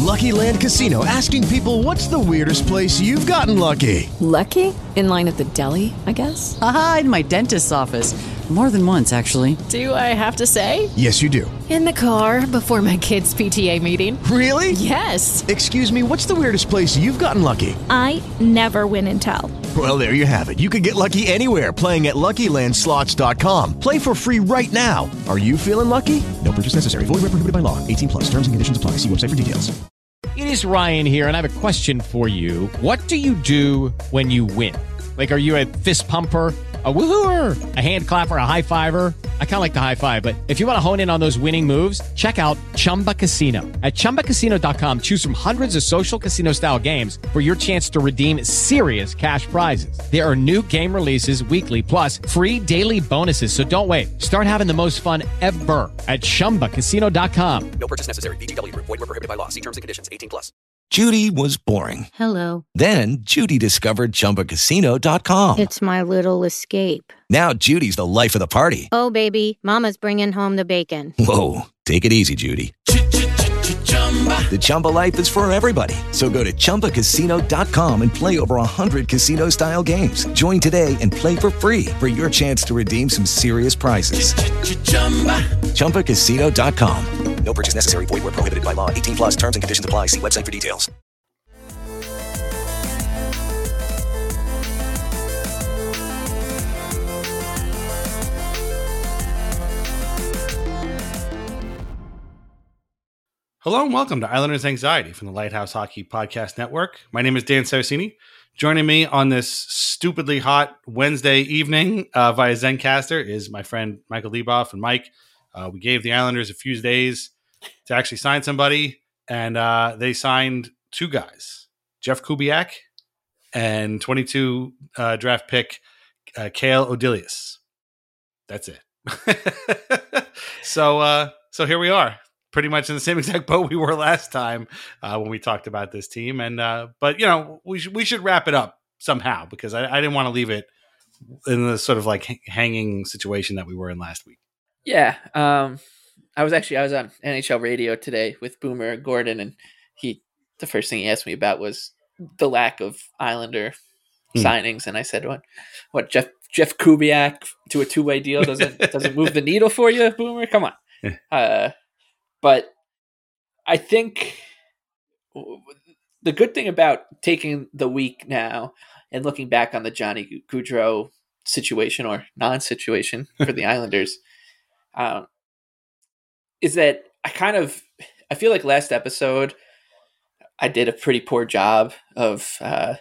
Lucky Land Casino, asking people, what's the weirdest place you've gotten lucky? Lucky? In line at the deli, I guess? Aha, in my dentist's office. More than once, actually. Do I have to say? Yes, you do. In the car before my kids' PTA meeting. Really? Yes. Excuse me, what's the weirdest place you've gotten lucky? I never win and tell. Well, there you have it. You can get lucky anywhere, playing at LuckyLandSlots.com. Play for free right now. Are you feeling lucky? No purchase necessary. Void where prohibited by law. 18 plus. Terms and conditions apply. See website for details. It is Ryan here, and I have a question for you. What do you do when you win? Like, are you a fist pumper, a woohooer, a hand clapper, a high fiver? I kind of like the high five, but if you want to hone in on those winning moves, check out Chumba Casino. At ChumbaCasino.com, choose from hundreds of social casino style games for your chance to redeem serious cash prizes. There are new game releases weekly, plus free daily bonuses. So don't wait. Start having the most fun ever at ChumbaCasino.com. No purchase necessary. VGW Group. Void where prohibited by law. See terms and conditions. 18 plus. Judy was boring. Hello. Then Judy discovered ChumbaCasino.com. It's my little escape. Now Judy's the life of the party. Oh, baby, mama's bringing home the bacon. Whoa, take it easy, Judy. The Chumba life is for everybody. So go to ChumbaCasino.com and play over 100 casino-style games. Join today and play for free for your chance to redeem some serious prizes. ChumbaCasino.com. No purchase necessary. Void where prohibited by law. 18 plus. Terms and conditions apply. See website for details. Hello and welcome to Islanders Anxiety from the Lighthouse Hockey Podcast Network. My name is Dan Saracini. Joining me on this stupidly hot Wednesday evening via Zencaster is my friend Michael Leboff. And Mike, we gave the Islanders a few days to actually sign somebody, and they signed two guys, Jeff Kubiak and 22 draft pick Kale Odilius. That's it. So here we are. Pretty much in the same exact boat we were last time when we talked about this team, and but you know we should wrap it up somehow because I didn't want to leave it in the sort of like hanging situation that we were in last week. Yeah, I was on NHL radio today with Boomer Gordon, and the first thing he asked me about was the lack of Islander signings, and I said, "What Jeff Kubiak to a 2-way deal doesn't move the needle for you, Boomer? Come on." But I think the good thing about taking the week now and looking back on the Johnny Gaudreau situation or non-situation for the Islanders is that I feel like last episode I did a pretty poor job of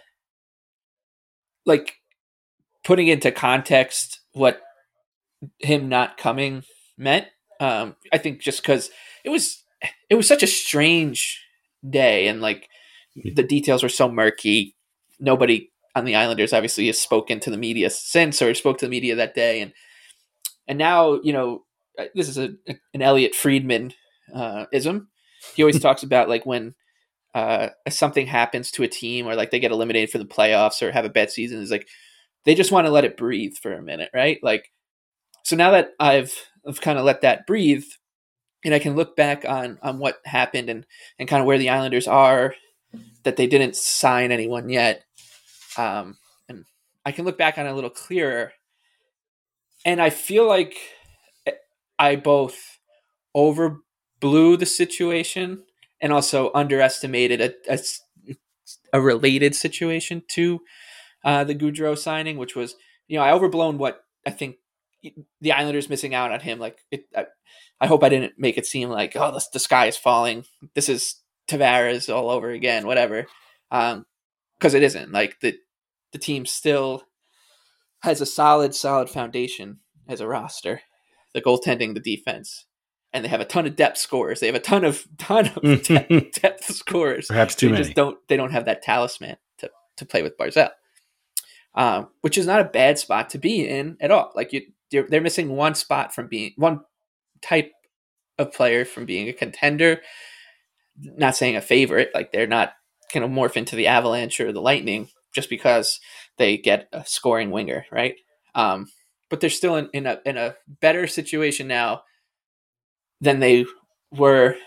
like putting into context what him not coming meant. I think just because it was such a strange day, and like the details were so murky. Nobody on the Islanders obviously has spoken to the media since, or spoke to the media that day, and now this is an Elliot Friedman ism. He always talks about like when something happens to a team, or like they get eliminated for the playoffs or have a bad season, is like they just want to let it breathe for a minute, right? Like, so now that I've kind of let that breathe, and I can look back on what happened and kind of where the Islanders are, that they didn't sign anyone yet. And I can look back on it a little clearer. And I feel like I both overblew the situation and also underestimated a related situation to the Gaudreau signing, which was, I overblown what I think the Islanders missing out on him. Like I hope I didn't make it seem like, oh, the sky is falling. This is Tavares all over again, whatever. Because it isn't. Like the team still has a solid foundation as a roster. The goaltending, the defense, and they have a ton of depth scorers. They have a ton of depth scorers. Perhaps too many. They don't have that talisman to play with Barzal, which is not a bad spot to be in at all. Like they're missing one spot from being one type of player from being a contender, not saying a favorite. Like they're not going to morph into the Avalanche or the Lightning just because they get a scoring winger, right? But they're still in a better situation now than they were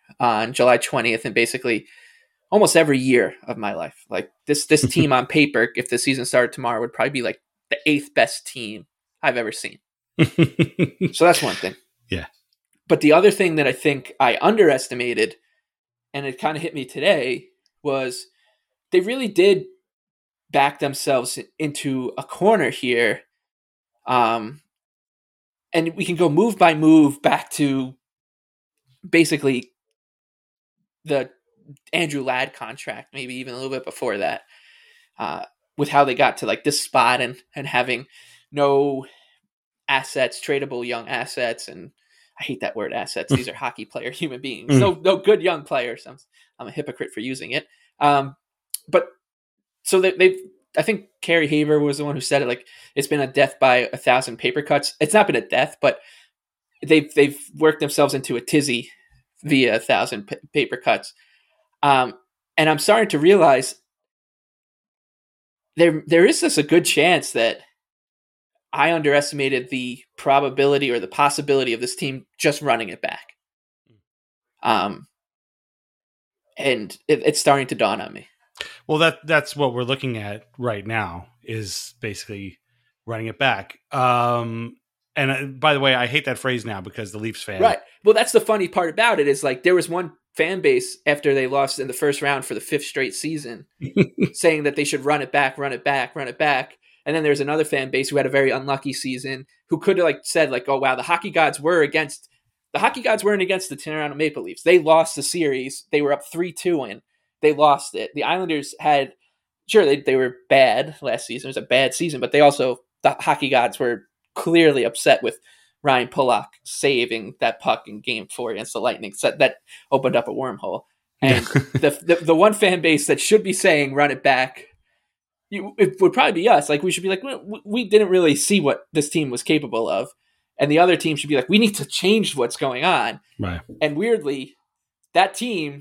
on July 20th and basically almost every year of my life. Like this team on paper, if the season started tomorrow, would probably be like the 8th best team I've ever seen. So that's one thing. Yeah. But the other thing that I think I underestimated, and it kind of hit me today, was they really did back themselves into a corner here. And we can go move by move back to basically the Andrew Ladd contract, maybe even a little bit before that, with how they got to like this spot and having no assets, tradable young assets. And I hate that word assets. These are hockey player, human beings. No good young players. I'm a hypocrite for using it. But so I think Carrie Haver was the one who said it, like it's been a death by 1,000 paper cuts. It's not been a death, but they've worked themselves into a tizzy via 1,000 paper cuts. And I'm starting to realize there is this a good chance that I underestimated the probability or the possibility of this team just running it back. And it's starting to dawn on me. Well, that's what we're looking at right now is basically running it back. And by the way, I hate that phrase now because the Leafs fan. Right. Well, that's the funny part about it is like there was one fan base after they lost in the first round for the 5th straight season saying that they should run it back. And then there's another fan base who had a very unlucky season who could have like said like, oh, wow, the hockey gods weren't against the Toronto Maple Leafs. They lost the series. They were up 3-2 and they lost it. The Islanders had, sure, they were bad last season. It was a bad season, but the hockey gods were clearly upset with Ryan Pulock saving that puck in Game 4 against the Lightning. So that opened up a wormhole. And the one fan base that should be saying run it back, it would probably be us. Like we should be like, we didn't really see what this team was capable of. And the other team should be like, we need to change what's going on. Right. And weirdly, that team,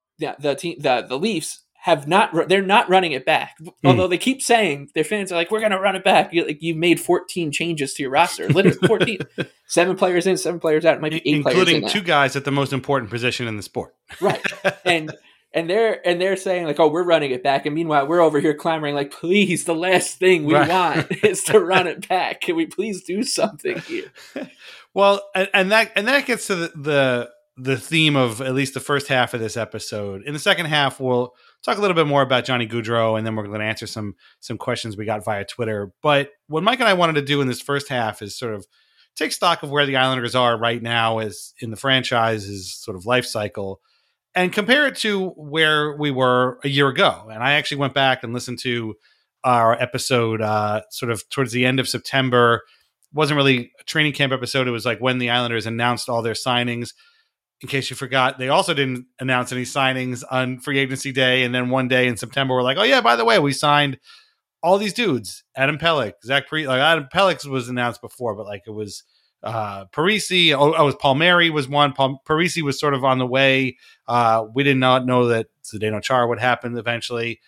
the Leafs they're not running it back. Although they keep saying their fans are like, we're going to run it back. You've made 14 changes to your roster, literally 14, 7 players in, 7 players out. It might be 8 players in, including 2 guys at the most important position in the sport. Right. And they're saying like, oh, we're running it back. And meanwhile, we're over here clamoring like, please, the last thing we want is to run it back. Can we please do something here? Well, and that gets to the theme of at least the first half of this episode. In the second half, we'll talk a little bit more about Johnny Gaudreau, and then we're going to answer some questions we got via Twitter. But what Mike and I wanted to do in this first half is sort of take stock of where the Islanders are right now as in the franchise's sort of life cycle and compare it to where we were a year ago. And I actually went back and listened to our episode sort of towards the end of September. It wasn't really a training camp episode. It was like when the Islanders announced all their signings. In case you forgot, they also didn't announce any signings on free agency day. And then one day in September, we're like, oh yeah, by the way, we signed all these dudes. Adam Pelech, Adam Pelech was announced before, but like it was Parisi. It was Palmieri was one. Parisi was sort of on the way. We did not know that Zdeno Chara would happen eventually.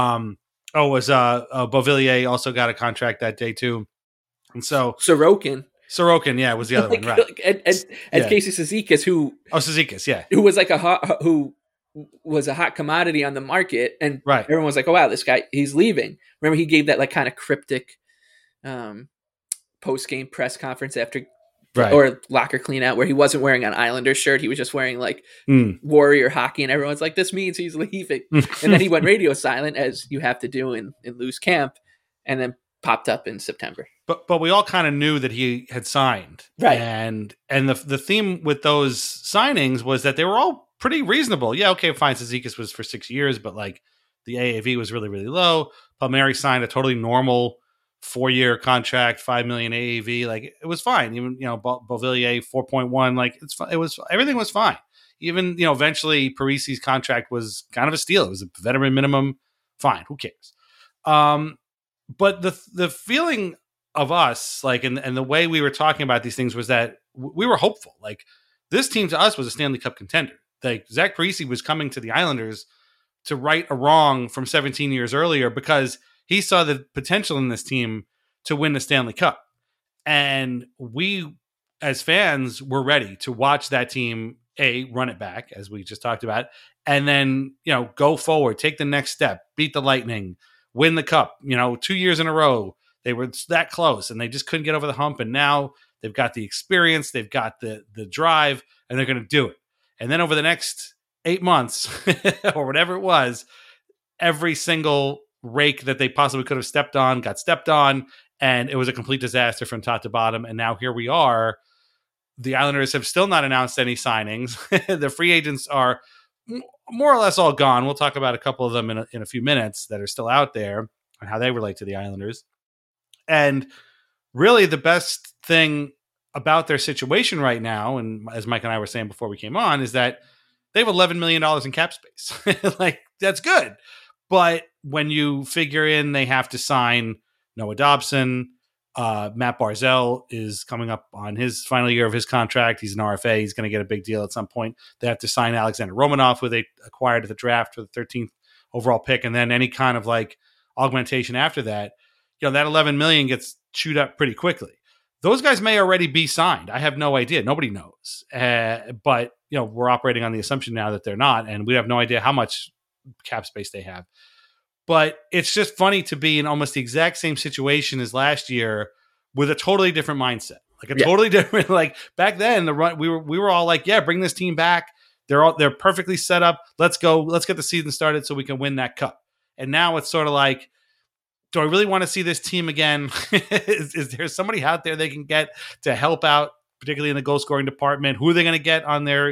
Beauvillier also got a contract that day too. And so Sorokin, yeah, was the other one, right? And Casey Cizikas, who was like who was a hot commodity on the market, and everyone was like, "Oh wow, this guy, he's leaving." Remember, he gave that like kind of cryptic post game press conference after or locker clean out where he wasn't wearing an Islander shirt; he was just wearing like Warrior hockey, and everyone's like, "This means he's leaving." And then he went radio silent, as you have to do in loose camp, and then popped up in September. But we all kind of knew that he had signed. Right. And the theme with those signings was that they were all pretty reasonable. Yeah, okay, fine. Cizikas was for 6 years, but like the AAV was really, really low. Palmieri signed a totally normal 4-year contract, $5 million AAV. Like it was fine. Even, Beauvillier 4.1, like everything was fine. Even, eventually Parisi's contract was kind of a steal. It was a veteran minimum. Fine. Who cares? But the feeling of us, like, and the way we were talking about these things was that we were hopeful. Like this team to us was a Stanley Cup contender. Like Zach Parise was coming to the Islanders to right a wrong from 17 years earlier because he saw the potential in this team to win the Stanley Cup. And we, as fans, were ready to watch that team run it back, as we just talked about, and then, go forward, take the next step, beat the Lightning, win the cup. 2 years in a row, they were that close and they just couldn't get over the hump. And now they've got the experience, they've got the drive, and they're going to do it. And then over the next 8 months or whatever it was, every single rake that they possibly could have stepped on got stepped on, and it was a complete disaster from top to bottom. And now here we are. The Islanders have still not announced any signings. The free agents are more or less all gone. We'll talk about a couple of them in a few minutes that are still out there and how they relate to the Islanders. And really the best thing about their situation right now, and as Mike and I were saying before we came on, is that they have $11 million in cap space. Like, that's good. But when you figure in they have to sign Noah Dobson, Matt Barzal is coming up on his final year of his contract. He's an RFA. He's going to get a big deal at some point. They have to sign Alexander Romanov, who they acquired at the draft for the 13th overall pick. And then any kind of like augmentation after that, that $11 million gets chewed up pretty quickly. Those guys may already be signed. I have no idea. Nobody knows. But, we're operating on the assumption now that they're not, and we have no idea how much cap space they have. But it's just funny to be in almost the exact same situation as last year with a totally different mindset. Like totally different. Like back then, we were all like, yeah, bring this team back. They're perfectly set up. Let's go. Let's get the season started so we can win that cup. And now it's sort of like, do I really want to see this team again? Is there somebody out there they can get to help out, particularly in the goal scoring department? Who are they going to get on their,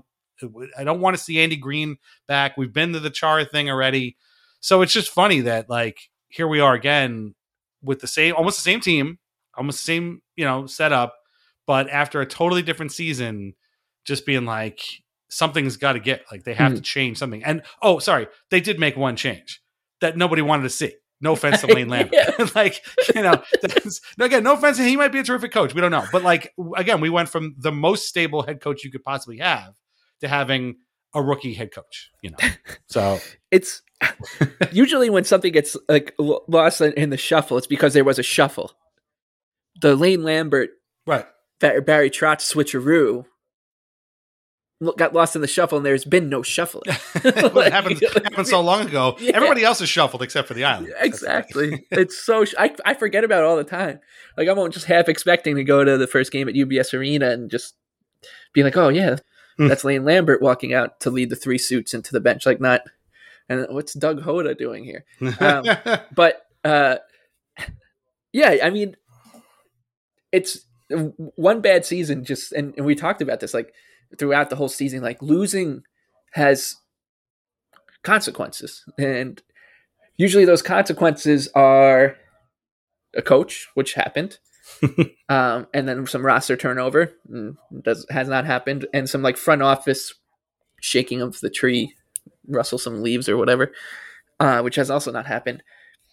I don't want to see Andy Green back. We've been to the Chara thing already. So it's just funny that like, here we are again with almost the same team, almost the same, setup, but after a totally different season, just being like, something's got to get, like, they have to change something. And, they did make one change that nobody wanted to see. No offense to Lane Lambert. No offense. He might be a terrific coach. We don't know. But like, again, we went from the most stable head coach you could possibly have to having a rookie head coach, So it's usually when something gets like lost in the shuffle, it's because there was a shuffle. The Lane Lambert, right, Barry Trotz switcheroo got lost in the shuffle, and there's been no shuffling. It happened so long ago. Yeah. Everybody else is shuffled except for the Islanders. Exactly. It's so I forget about it all the time. Like, I'm just half expecting to go to the first game at UBS Arena and just be like, oh yeah, that's Lane Lambert walking out to lead the three suits into the bench. Like, not, and what's Doug Hoda doing here? But yeah, I mean, it's one bad season. Just and we talked about this like throughout the whole season. Like, losing has consequences, and usually those consequences are a coach, which happened, and then some roster turnover has not happened, and some like front office shaking of the tree, rustle some leaves or whatever, which has also not happened.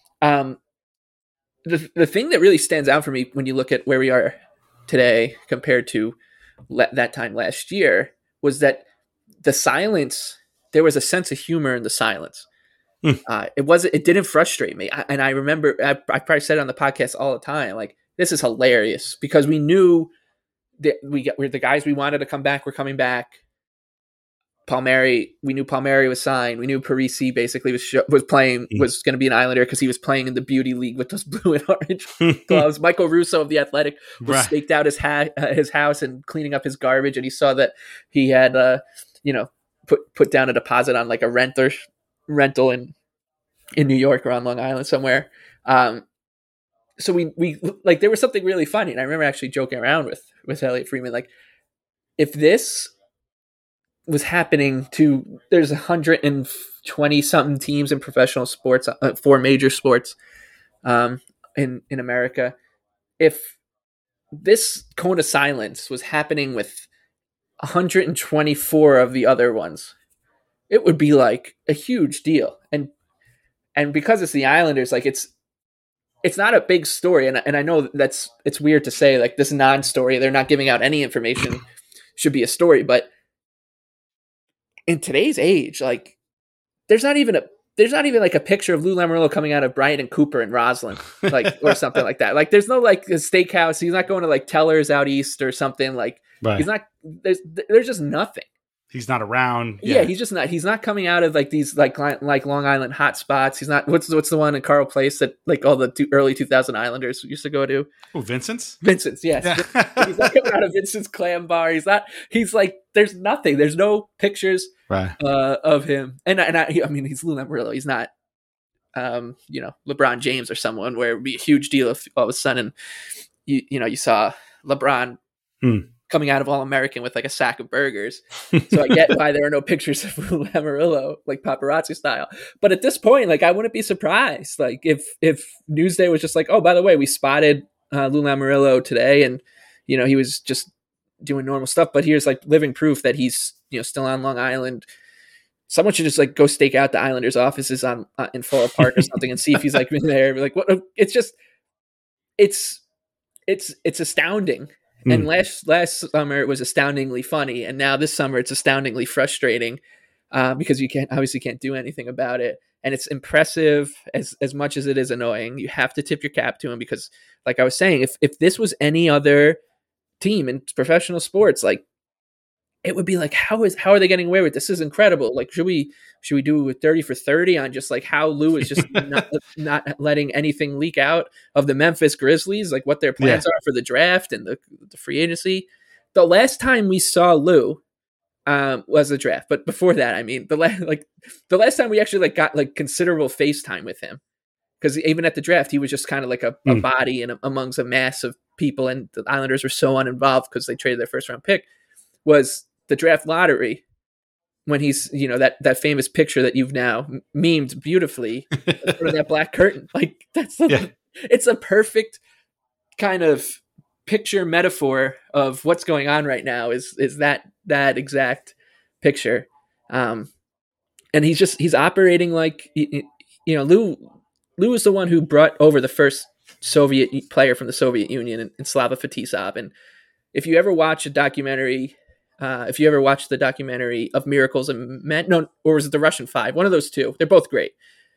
The thing that really stands out for me when you look at where we are today compared to that time last year was that the silence, there was a sense of humor in the silence. It didn't frustrate me. I remember, I probably said it on the podcast all the time, like, this is hilarious, because we knew that we're the guys we wanted to come back were coming back. Palmieri, we knew Palmieri was signed. We knew Parisi basically was playing, was going to be an Islander because he was playing in the beauty league with those blue and orange gloves. Michael Russo of The Athletic was staked out his house and cleaning up his garbage, and he saw that he had, put down a deposit on like a rental in New York or on Long Island somewhere. So we like, there was something really funny, and I remember actually joking around with Elliot Friedman, like, if this was happening to, there's 120 something teams in professional sports, 4 major sports in America. If this cone of silence was happening with 124 of the other ones, it would be like a huge deal. And because it's the Islanders, like, it's not a big story. And I know it's weird to say, like, this non-story, they're not giving out any information, should be a story, but in today's age, like, there's not even like a picture of Lou Lamoriello coming out of Bryant and Cooper and Roslyn, like, or something like that. Like, there's no like a steakhouse. He's not going to like Teller's out east or something. Like, He's not. There's just nothing. He's not around. Yeah, he's not coming out of like these like Long Island hot spots. He's not. What's the one in Carl Place that like all the early 2000 Islanders used to go to? Oh, Vincent's, yes. Yeah. He's not coming out of Vincent's Clam Bar. He's like, there's nothing. There's no pictures of him. And I mean, he's Lou Lamoriello. He's not, LeBron James or someone where it would be a huge deal if all of a sudden you saw LeBron coming out of All-American with like a sack of burgers. So I get why there are no pictures of Lou Lamoriello, like paparazzi style. But at this point, like, I wouldn't be surprised. Like if Newsday was just like, oh, by the way, we spotted Lou Lamoriello today, and he was just doing normal stuff, but here's like living proof that he's still on Long Island. Someone should just like go stake out the Islanders' offices in Floral Park or something and see if he's like been there. Like, what? It's just it's astounding. And last summer it was astoundingly funny, and now this summer it's astoundingly frustrating because you can't do anything about it. And it's impressive as much as it is annoying. You have to tip your cap to him because, like I was saying, if this was any other team in professional sports, like, it would be like, how are they getting away with this? This is incredible. Like, should we do a 30 for 30 on just like how Lou is just not letting anything leak out of the Memphis Grizzlies, like what their plans are for the draft and the free agency. The last time we saw Lou was the draft, but before that, I mean, the last time we actually like got like considerable FaceTime with him, because even at the draft he was just kind of like a body and amongst a mass of people, and the Islanders were so uninvolved because they traded their first round pick. Was the draft lottery when he's, that famous picture that you've now memed beautifully for that black curtain. Like, it's a perfect kind of picture metaphor of what's going on right now is that exact picture. And he's operating like, Lou is the one who brought over the first Soviet player from the Soviet Union in Slava Fetisov. And if you ever watch a documentary, if you ever watched the documentary of Miracles and Men, or was it the Russian Five? One of those two. They're both great.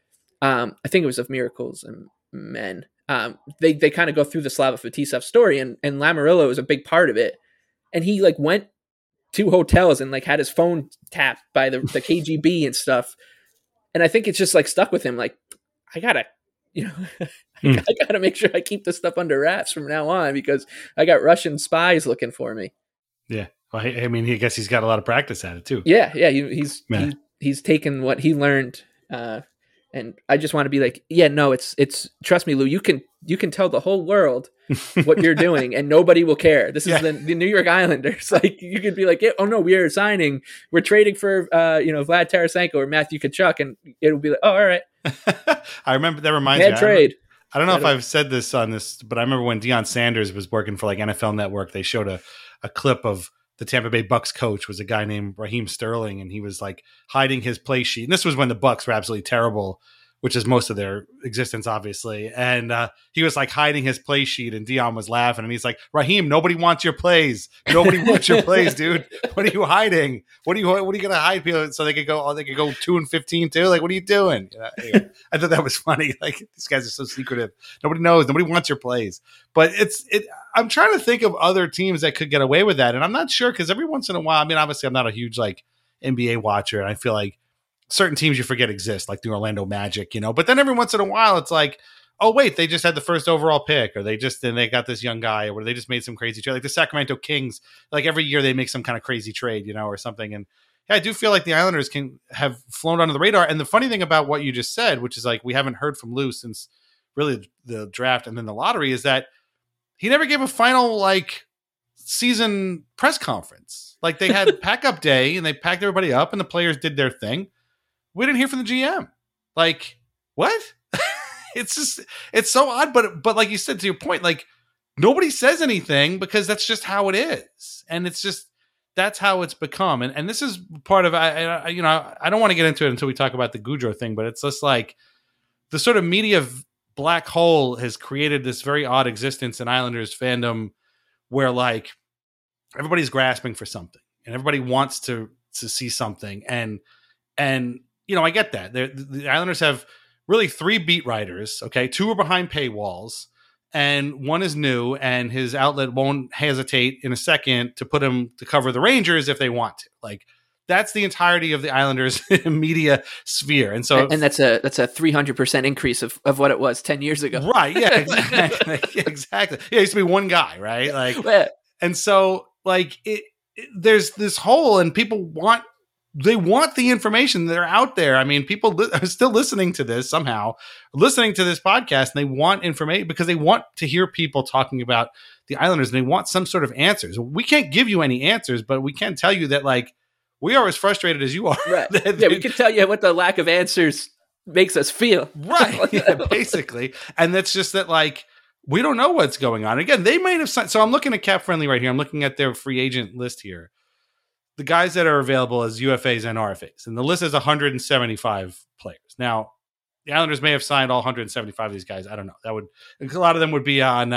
I think it was of Miracles and Men. They kind of go through the Slava Fetisov story, and Lamoriello is a big part of it. And he like went to hotels and like had his phone tapped by the KGB and stuff. And I think it's just like stuck with him. Like, I gotta make sure I keep this stuff under wraps from now on because I got Russian spies looking for me. Yeah. Well, I mean, I guess he's got a lot of practice at it too. Yeah. He's taken what he learned, and I just want to be like, yeah, no, it's trust me, Lou, you can tell the whole world what you're doing, and nobody will care. This is the New York Islanders. Like, you could be like, oh no, we're trading for Vlad Tarasenko or Matthew Tkachuk, and it'll be like, oh, all right. I remember that reminds me. Trade. I don't know if I've said this on this, but I remember when Deion Sanders was working for like NFL Network, they showed a clip of the Tampa Bay Bucks coach was a guy named Raheem Sterling, and he was like hiding his play sheet. And this was when the Bucks were absolutely terrible, which is most of their existence, obviously. And he was like hiding his play sheet, and Deion was laughing. And he's like, Raheem, nobody wants your plays. Nobody wants your plays, dude. What are you hiding? What are you going to hide people so they could go 2-15 too? Like, what are you doing? Anyway, I thought that was funny. Like, these guys are so secretive. Nobody knows. Nobody wants your plays. But I'm trying to think of other teams that could get away with that. And I'm not sure, because every once in a while, I mean, obviously I'm not a huge like NBA watcher, and I feel like certain teams you forget exist, like the Orlando Magic, but then every once in a while it's like, oh wait, they just had the first overall pick, or they got this young guy, or they just made some crazy trade. Like the Sacramento Kings, like every year they make some kind of crazy trade, or something. And yeah, I do feel like the Islanders can have flown under the radar. And the funny thing about what you just said, which is like, we haven't heard from Lou since really the draft and then the lottery, is that he never gave a final like season press conference. Like, they had pack up day and they packed everybody up and the players did their thing. We didn't hear from the GM. Like, what? It's so odd. But like you said, to your point, like, nobody says anything because that's just how it is. And it's just, that's how it's become. And this is part of, I don't want to get into it until we talk about the Goudreau thing, but it's just like the sort of media black hole has created this very odd existence in Islanders fandom where like everybody's grasping for something and everybody wants to see something. And I get that. The Islanders have really 3 beat writers, okay? 2 are behind paywalls, and 1 is new, and his outlet won't hesitate in a second to put him to cover the Rangers if they want to. Like, that's the entirety of the Islanders media sphere. And so, and that's a 300% increase of what it was 10 years ago. Right. Yeah, exactly. Exactly. Yeah. It used to be one guy, right? Like, and so like there's this hole, and people want the information. They're out there. I mean, people are still listening to this podcast, and they want information because they want to hear people talking about the Islanders, and they want some sort of answers. We can't give you any answers, but we can tell you that like we are as frustrated as you are. Right. Yeah, we can tell you what the lack of answers makes us feel. Right. Yeah, basically. And that's just that like we don't know what's going on. Again, they might have signed. So I'm looking at Cap Friendly right here. I'm looking at their free agent list here. The guys that are available as UFAs and RFAs. And the list is 175 players. Now, the Islanders may have signed all 175 of these guys. I don't know. A lot of them would be on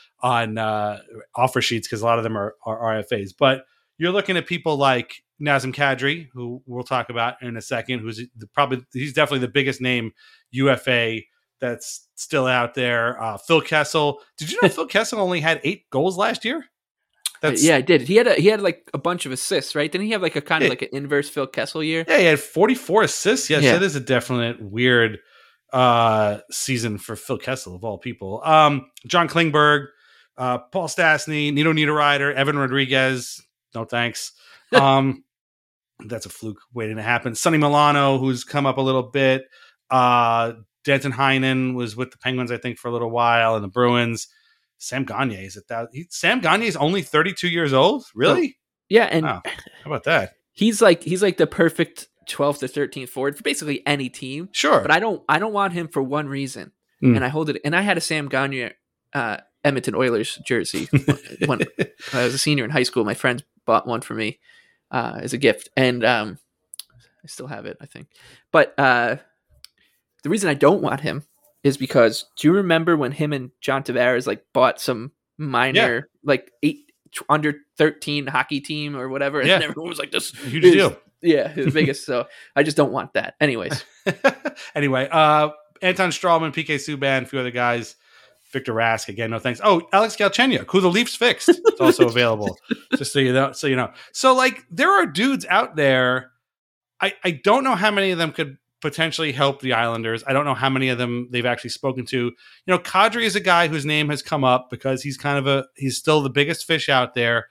offer sheets because a lot of them are RFAs. But you're looking at people like Nazem Kadri, who we'll talk about in a second, he's definitely the biggest name UFA that's still out there. Phil Kessel. Did you know Phil Kessel only had 8 goals last year? Yeah, I did. He had like a bunch of assists, right? Didn't he have like a kind of like an inverse Phil Kessel year? Yeah, he had 44 assists. Yes, that is a definite weird season for Phil Kessel of all people. John Klingberg, Paul Stastny, Nino Niederreiter, Evan Rodriguez. No thanks. That's a fluke waiting to happen. Sonny Milano, who's come up a little bit. Danton Heinen was with the Penguins, I think, for a little while, and the Bruins. Sam Gagner is at that. Sam Gagner is only 32 years old. Really? Yeah, and how about that? He's like the perfect 12th to 13th forward for basically any team. Sure, but I don't want him for one reason, and I hold it. And I had a Sam Gagner Edmonton Oilers jersey when I was a senior in high school. My friends bought one for me as a gift, and I still have it, I think. But the reason I don't want him is because, do you remember when him and John Tavares like bought some minor like 8 under 13 hockey team or whatever, and everyone was like, "This huge deal." Yeah, the biggest. So I just don't want that. Anyways, anyway, Anton Strawman, PK Subban, a few other guys. Victor Rask, again, no thanks. Oh, Alex Galchenyuk, who the Leafs fixed. It's also available, just so you know. So like, there are dudes out there. I don't know how many of them could potentially help the Islanders. I don't know how many of them they've actually spoken to. You know, Kadri is a guy whose name has come up because he's he's still the biggest fish out there.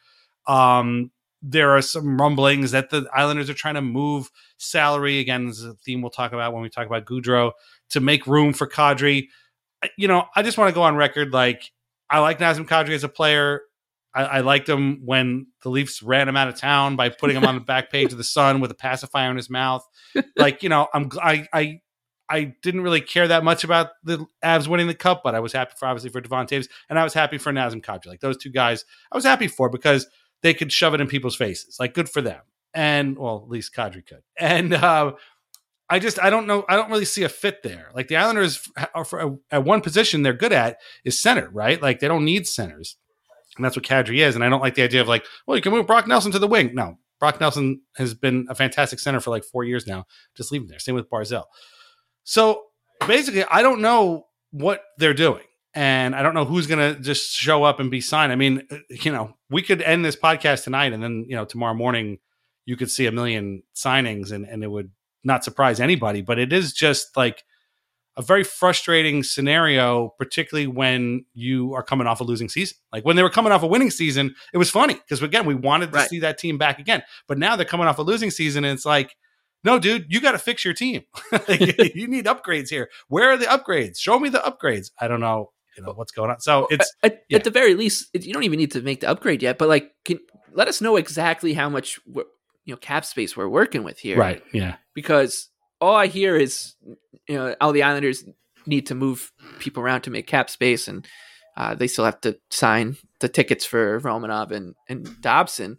There are some rumblings that the Islanders are trying to move salary. Again, this is a theme we'll talk about when we talk about Gaudreau, to make room for Kadri. You know, I just want to go on record. Like, I like Nazem Kadri as a player. I liked him when the Leafs ran him out of town by putting him on the back page of the Sun with a pacifier in his mouth. Like, you know, I didn't really care that much about the Avs winning the cup, but I was happy for Devon Toews, and I was happy for Nazem Kadri. Like, those two guys, I was happy for because they could shove it in people's faces. Like, good for them. And, well, at least Kadri could. And I don't know. I don't really see a fit there. Like, the Islanders are at one position they're good at is center, right? Like, they don't need centers. And that's what Kadri is. And I don't like the idea of like, well, you can move Brock Nelson to the wing. No, Brock Nelson has been a fantastic center for like 4 years now. Just leave him there. Same with Barzell. So basically, I don't know what they're doing. And I don't know who's going to just show up and be signed. I mean, you know, we could end this podcast tonight and then, you know, tomorrow morning you could see a million signings and it would not surprise anybody. But it is just like a very frustrating scenario, particularly when you are coming off a losing season. Like, when they were coming off a winning season, it was funny because, again, we wanted to see that team back again. But now they're coming off a losing season, and it's like, no, dude, you got to fix your team. You need upgrades here. Where are the upgrades? Show me the upgrades. I don't know, what's going on. So it's at the very least, you don't even need to make the upgrade yet. But like, let us know exactly how much cap space we're working with here, right? Yeah, because all I hear is, all the Islanders need to move people around to make cap space, and they still have to sign the tickets for Romanov and Dobson.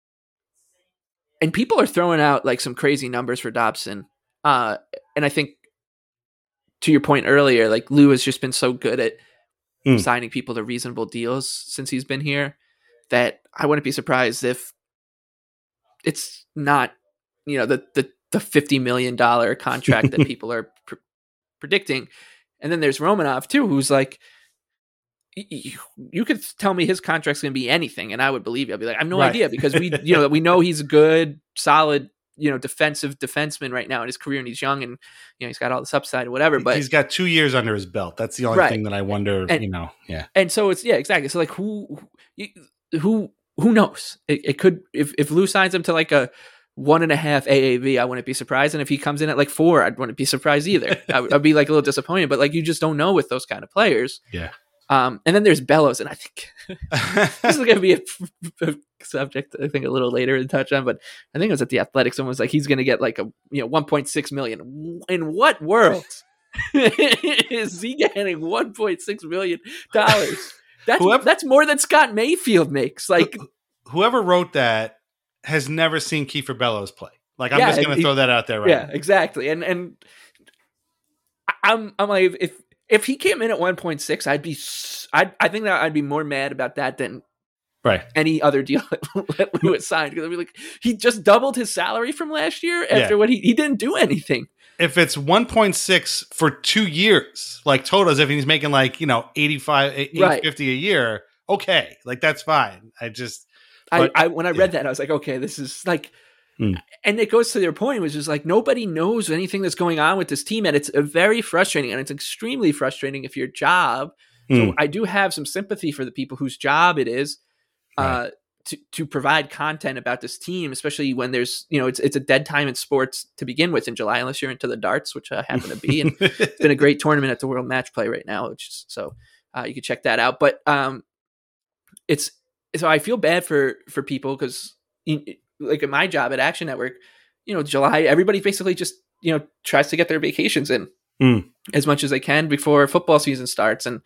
And people are throwing out like some crazy numbers for Dobson. And I think, to your point earlier, like, Lou has just been so good at signing people to reasonable deals since he's been here that I wouldn't be surprised if it's not, the $50 million contract that people are predicting. And then there's Romanov too, who's like, you could tell me his contract's going to be anything, and I would believe you. I'd be like, I have no idea, because we know he's a good, solid defensive defenseman right now in his career, and he's young, and he's got all this upside or whatever. But he's got 2 years under his belt. That's the only thing that I wonder. Yeah. And so it's exactly. So like who knows? It could if Lou signs him to like a 1.5 AAV, I wouldn't be surprised. And if he comes in at like 4, I wouldn't be surprised either. I'd be like a little disappointed. But like you just don't know with those kind of players. Yeah. And then there's Bellows, and I think this is going to be a subject I think a little later to touch on, but I think it was at the Athletic. Someone was like, he's going to get like a 1.6 million. In what world is he getting $1.6 million? That's more than Scott Mayfield makes. Like whoever wrote that has never seen Kiefer Bellows play. Like I'm just going to throw that out there right now. Yeah, exactly. And I'm like if he came in at 1.6, I think that I'd be more mad about that than any other deal that Lewis signed. Because I'd be like, he just doubled his salary from last year after what he didn't do anything. If it's 1.6 for 2 years, like total, as if he's making like 850 a year, okay, like that's fine. When I read that, I was like, okay, this is like. And it goes to their point, which is like nobody knows anything that's going on with this team, and it's very frustrating, and it's extremely frustrating if your job. So I do have some sympathy for the people whose job it is to provide content about this team, especially when there's it's a dead time in sports to begin with in July, unless you're into the darts, which I happen to be, and it's been a great tournament at the World Match Play right now, which is, so you can check that out. But so I feel bad for people because. Like at my job at Action Network, July, everybody basically just, tries to get their vacations in as much as they can before football season starts. And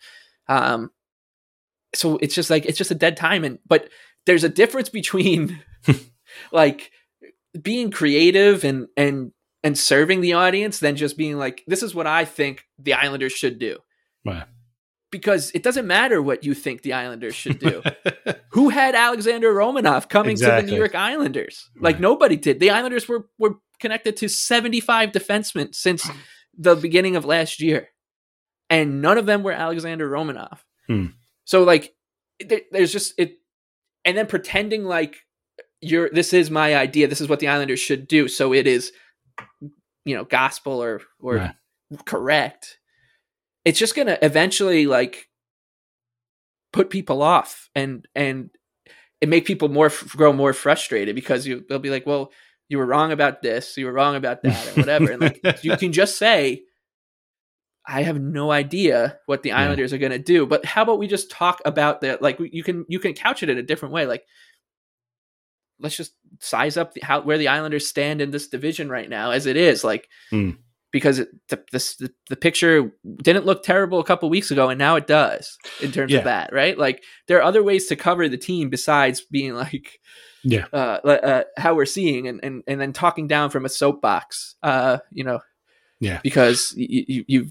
so it's just a dead time. But there's a difference between like being creative and serving the audience than just being like, this is what I think the Islanders should do. Right. Because it doesn't matter what you think the Islanders should do. Who had Alexander Romanov coming to the New York Islanders? Like nobody did. The Islanders were connected to 75 defensemen since the beginning of last year. And none of them were Alexander Romanov. So like there's just it. And then pretending like this is my idea. This is what the Islanders should do. So it is, gospel or correct. It's just going to eventually like put people off and it make people grow more frustrated because they'll be like, well, you were wrong about this, you were wrong about that, or whatever. And like you can just say, I have no idea what the Islanders are going to do. But how about we just talk about that? Like you can couch it in a different way. Like let's just size up where the Islanders stand in this division right now as it is. Like. Because the picture didn't look terrible a couple weeks ago, and now it does in terms of that, right? Like there are other ways to cover the team besides being like, how we're seeing and then talking down from a soapbox, because you've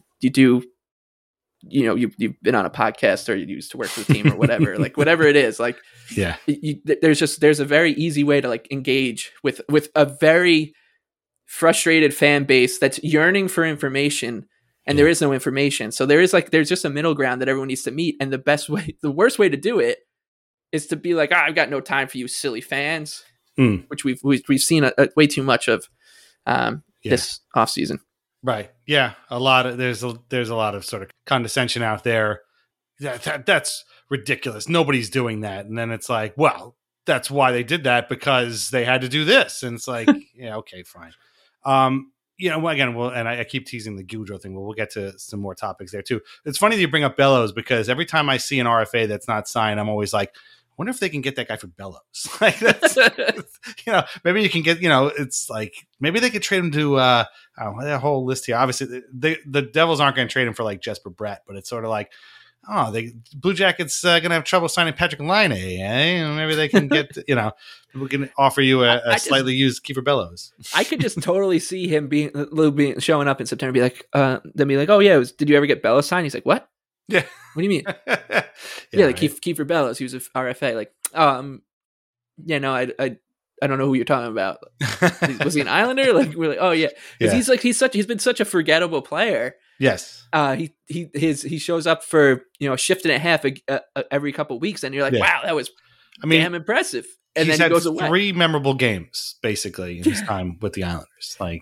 been on a podcast or you used to work for the team or whatever, like whatever it is, like there's a very easy way to like engage with a very frustrated fan base that's yearning for information and there is no information. So there's just a middle ground that everyone needs to meet. And the worst way to do it is to be like, I've got no time for you silly fans, which we've seen way too much of this off season. Right. Yeah. There's a lot of sort of condescension out there. That's ridiculous. Nobody's doing that. And then it's like, well, that's why they did that because they had to do this. And it's like, yeah, okay, fine. Again, and I keep teasing the Gaudreau thing. We'll get to some more topics there too. It's funny that you bring up Bellows because every time I see an RFA that's not signed, I'm always like, I wonder if they can get that guy for Bellows. Like that's, maybe you can get, it's like maybe they could trade him to that whole list here. Obviously, the Devils aren't going to trade him for like Jesper Bratt, but it's sort of like, Blue Jackets going to have trouble signing Patrick Laine. Maybe they can get, we can offer you a slightly used Kiefer Bellows. I could just totally see him showing up in September and be like, then be like, oh yeah, did you ever get Bellows signed? He's like, what? Yeah. What do you mean? Like Kiefer Bellows, he was a RFA. Like, I don't know who you're talking about. Was he an Islander? Like, we're like, oh yeah, because he's been such a forgettable player. Yes. He shows up for a shift and a half every couple of weeks, and you're like, wow, that was damn impressive. and he's then had he goes away. 3 memorable games basically in his time with the Islanders. Like,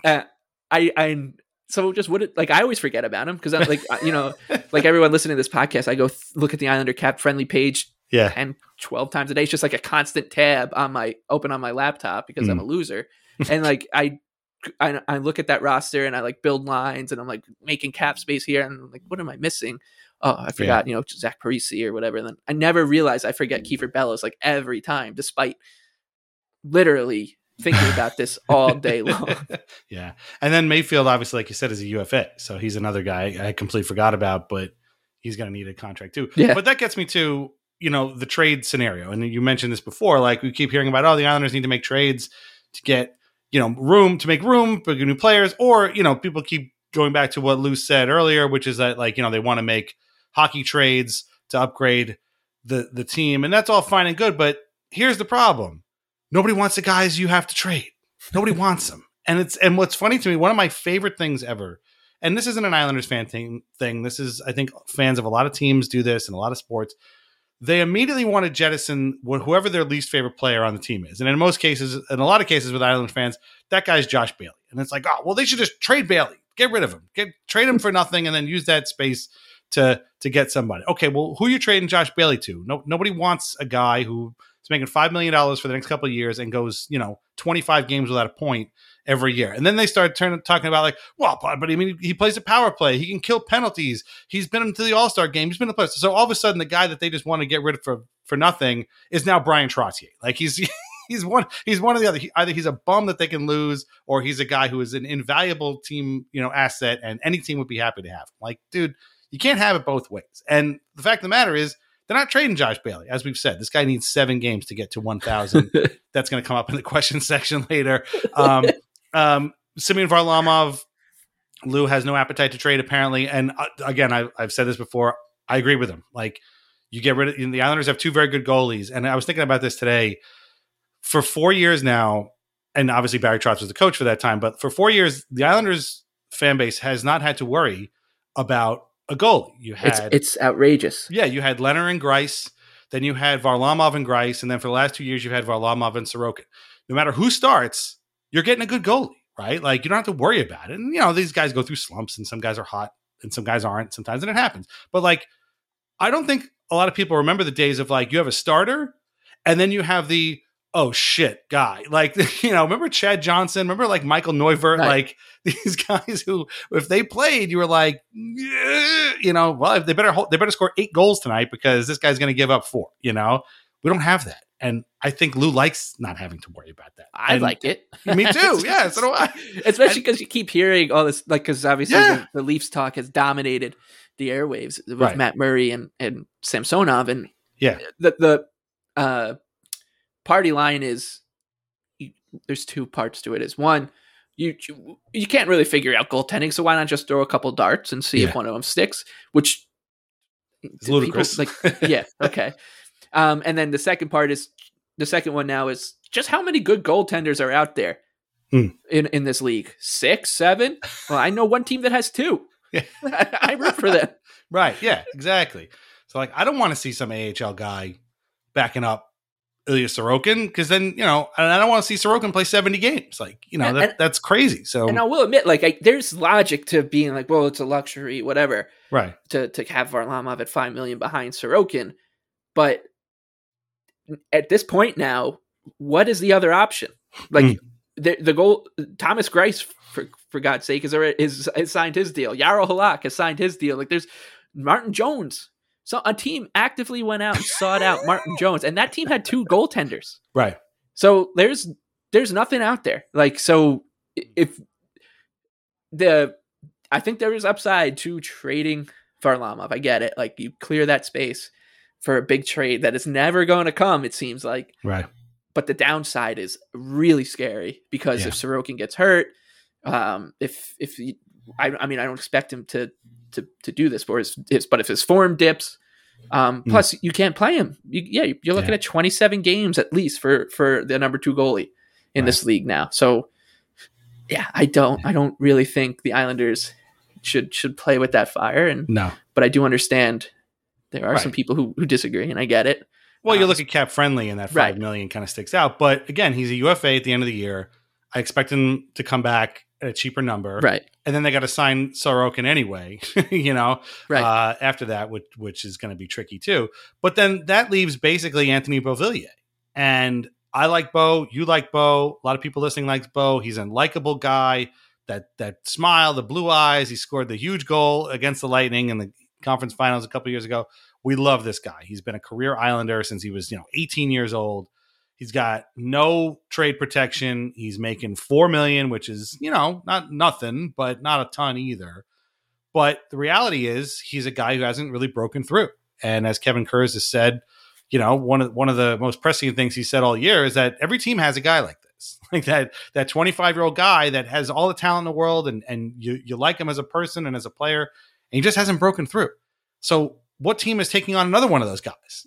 So just I always forget about him because I'm like, like everyone listening to this podcast, I go look at the Islander cap friendly page 10, 12 times a day. It's just like a constant tab open on my laptop because I'm a loser. And like, I look at that roster and I like build lines and I'm like making cap space here. And I'm like, what am I missing? Oh, I forgot, Zach Parisi or whatever. And then I never realized I forget Kiefer Bellows like every time, despite literally thinking about this all day long. Yeah. And then Mayfield, obviously, like you said, is a UFA. So he's another guy I completely forgot about, but he's going to need a contract too. Yeah. But that gets me to, the trade scenario. And you mentioned this before, like we keep hearing about, the Islanders need to make trades to get, room to make room for new players. Or, people keep going back to what Lou said earlier, which is that like, they want to make hockey trades to upgrade the team. And that's all fine and good. But here's the problem. Nobody wants the guys you have to trade. Nobody wants them. And what's funny to me, one of my favorite things ever, and this isn't an Islanders fan thing. This is, I think fans of a lot of teams do this in a lot of sports. They immediately want to jettison whoever their least favorite player on the team is. And in a lot of cases with Islanders fans, that guy's Josh Bailey. And it's like, they should just trade Bailey. Get rid of him. Trade him for nothing and then use that space to get somebody. Okay, well, who are you trading Josh Bailey to? Nobody wants a guy who is making $5 million for the next couple of years and goes, 25 games without a point every year. And then they start talking about like, well, but I mean, he plays a power play. He can kill penalties. He's been into the All-Star game. He's been a player. So all of a sudden, the guy that they just want to get rid of for nothing is now Brian Trottier. Like he's one of the other. Either he's a bum that they can lose, or he's a guy who is an invaluable team, asset, and any team would be happy to have him. Like, dude, you can't have it both ways. And the fact of the matter is, they're not trading Josh Bailey. As we've said, this guy needs 7 games to get to 1,000. That's going to come up in the question section later. Semyon Varlamov, Lou has no appetite to trade apparently. And again, I've said this before. I agree with him. Like you get rid of the Islanders have 2 very good goalies. And I was thinking about this today. For 4 years now, and obviously Barry Trotz was the coach for that time, but for 4 years, the Islanders fan base has not had to worry about a goalie. It's outrageous. Yeah, you had Leonard and Greiss, then you had Varlamov and Greiss, and then for the last 2 years, you've had Varlamov and Sorokin. No matter who starts, you're getting a good goalie, right? Like you don't have to worry about it. And these guys go through slumps, and some guys are hot, and some guys aren't sometimes, and it happens. But like, I don't think a lot of people remember the days of like you have a starter, and then you have the oh shit guy. Like, remember Chad Johnson? Remember like Michael Neuvert? Right. Like these guys who, if they played, you were like, well, they better score 8 goals tonight because this guy's going to give up 4. We don't have that. And I think Lou likes not having to worry about that. I like it. Me too. Yeah, so do I. Especially because you keep hearing all this, like, because obviously the Leafs talk has dominated the airwaves with Matt Murray and Samsonov. And the party line is, there's 2 parts to it. Is one, you can't really figure out goaltending, so why not just throw a couple darts and see if one of them sticks? Which is ludicrous. Okay. And then the second one now is just how many good goaltenders are out there in this league? 6, 7? Well, I know one team that has 2. Yeah. I root for them. Right. Yeah, exactly. So like, I don't want to see some AHL guy backing up Ilya Sorokin, because then, and I don't want to see Sorokin play 70 games. Like, that's crazy. So, and I will admit, like, there's logic to being like, well, it's a luxury, whatever, right? To have Varlamov at $5 million behind Sorokin, but at this point now, what is the other option? Like the goal, Thomas Greiss, for God's sake, has signed his deal. Jaro Halak has signed his deal. Like there's Martin Jones. So a team actively went out and sought out Martin Jones, and that team had 2 goaltenders. Right. So there's nothing out there. Like, so I think there is upside to trading Varlamov. I get it. Like you clear that space for a big trade that is never going to come, it seems like. Right. But the downside is really scary because if Sorokin gets hurt, I don't expect him to do this for his, but if his form dips, plus you can't play him. You're looking at 27 games at least for the number 2 goalie in this league now. So I don't really think the Islanders should play with that fire. But I do understand there are some people who disagree, and I get it. Well, you look at cap friendly, and that $5 Right. million kind of sticks out. But again, he's a UFA at the end of the year. I expect him to come back at a cheaper number, Right. And then they got to sign Sorokin anyway, Right. after that, which is going to be tricky too. But then that leaves basically Anthony Beauvillier. And I like Bo. You like Bo. A lot of people listening likes Bo. He's a likable guy. That smile, the blue eyes. He scored the huge goal against the Lightning in the conference finals a couple years ago. We love this guy. He's been a career Islander since he was 18 years old. He's got no trade protection. He's making $4 million, which is, not nothing, but not a ton either. But the reality is he's a guy who hasn't really broken through. And as Kevin Kurz has said, one of the most pressing things he said all year is that every team has a guy like this, like that 25-year-old guy that has all the talent in the world, and you like him as a person and as a player, and he just hasn't broken through. So what team is taking on another one of those guys?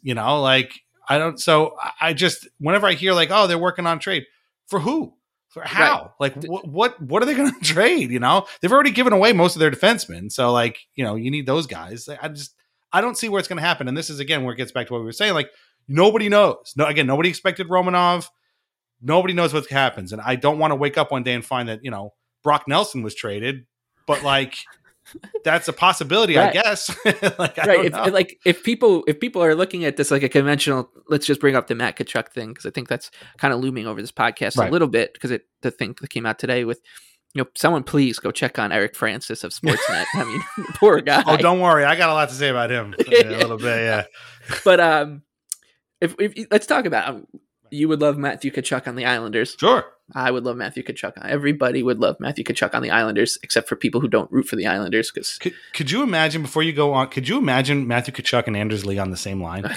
I don't. So I just, whenever I hear they're working on trade, for who, for how, Right. what are they going to trade? They've already given away most of their defensemen. So you need those guys. I don't see where it's going to happen. And this is again, where it gets back to what we were saying. Nobody knows. Nobody expected Romanov. Nobody knows what happens. And I don't want to wake up one day and find that, Brock Nelson was traded, but that's a possibility, Right. I guess. Right. If people are looking at this like a conventional, let's just bring up the Matt Tkachuk thing, because I think that's kind of looming over this podcast Right. a little bit, because the thing that came out today with, someone please go check on Eric Francis of Sportsnet. I mean, poor guy. Oh, don't worry. I got a lot to say about him. A little bit, yeah. But if let's talk about you would love Matthew Tkachuk on the Islanders. Sure. I would love Matthew Tkachuk. Everybody would love Matthew Tkachuk on the Islanders, except for people who don't root for the Islanders. Because Could you imagine, before you go on, could you imagine Matthew Tkachuk and Anders Lee on the same line?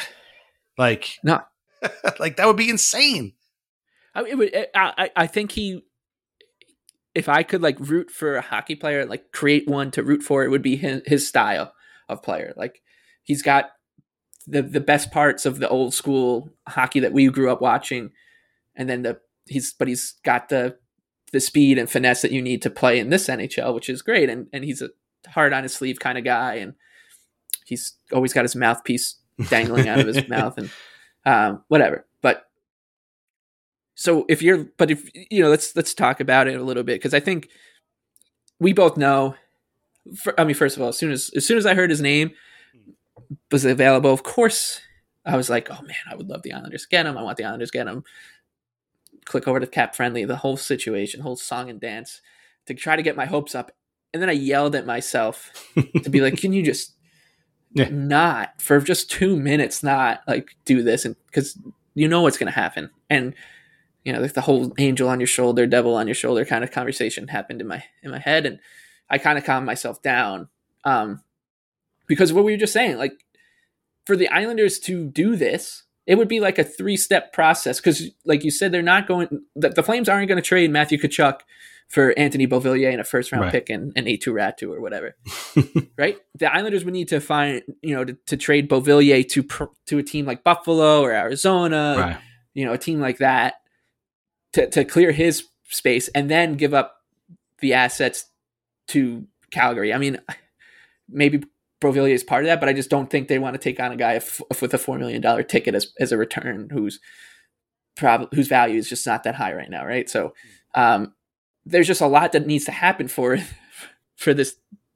no, that would be insane. I think if I could root for a hockey player, create one to root for, it would be his style of player. He's got the best parts of the old school hockey that we grew up watching, and then he's got the speed and finesse that you need to play in this NHL, which is great. And he's a hard on his sleeve kind of guy, and he's always got his mouthpiece dangling out of his mouth and whatever. But let's talk about it a little bit, because I think we both know. First of all, as soon as I heard his name was available, of course I was like, oh man, I would love the Islanders get him. I want the Islanders get him. Click over to Cap Friendly, the whole situation, whole song and dance, to try to get my hopes up. And then I yelled at myself to be like, can you just not, for just 2 minutes, not do this? And because what's going to happen. And, the whole angel on your shoulder, devil on your shoulder kind of conversation happened in my head. And I kind of calmed myself down. Because what we were just saying, for the Islanders to do this, it would be a 3-step process. Because, like you said, they're not going. The Flames aren't going to trade Matthew Tkachuk for Anthony Beauvillier and a first-round pick and an A2 Ratu or whatever, right? The Islanders would need to find, to trade Beauvillier to a team like Buffalo or Arizona, a team like that, to clear his space, and then give up the assets to Calgary. I mean, maybe Beauvillier is part of that, but I just don't think they want to take on a guy with a $4 million ticket as a return whose value is just not that high right now, right? So there's just a lot that needs to happen for this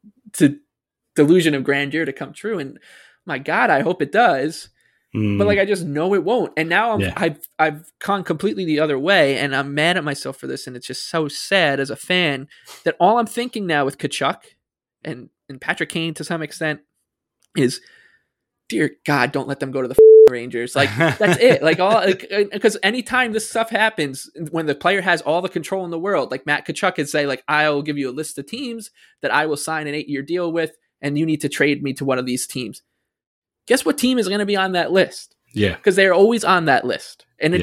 delusion of grandeur to come true. And my God, I hope it does. But I just know it won't. And now I've gone completely the other way, and I'm mad at myself for this. And it's just so sad as a fan that all I'm thinking now with Tkachuk and Patrick Kane to some extent is, dear God, don't let them go to the Rangers. That's it. Because anytime this stuff happens, when the player has all the control in the world, Matt Tkachuk could say, I'll give you a list of teams that I will sign an 8-year deal with, and you need to trade me to one of these teams. Guess what team is going to be on that list? Yeah, because they're always on that list. And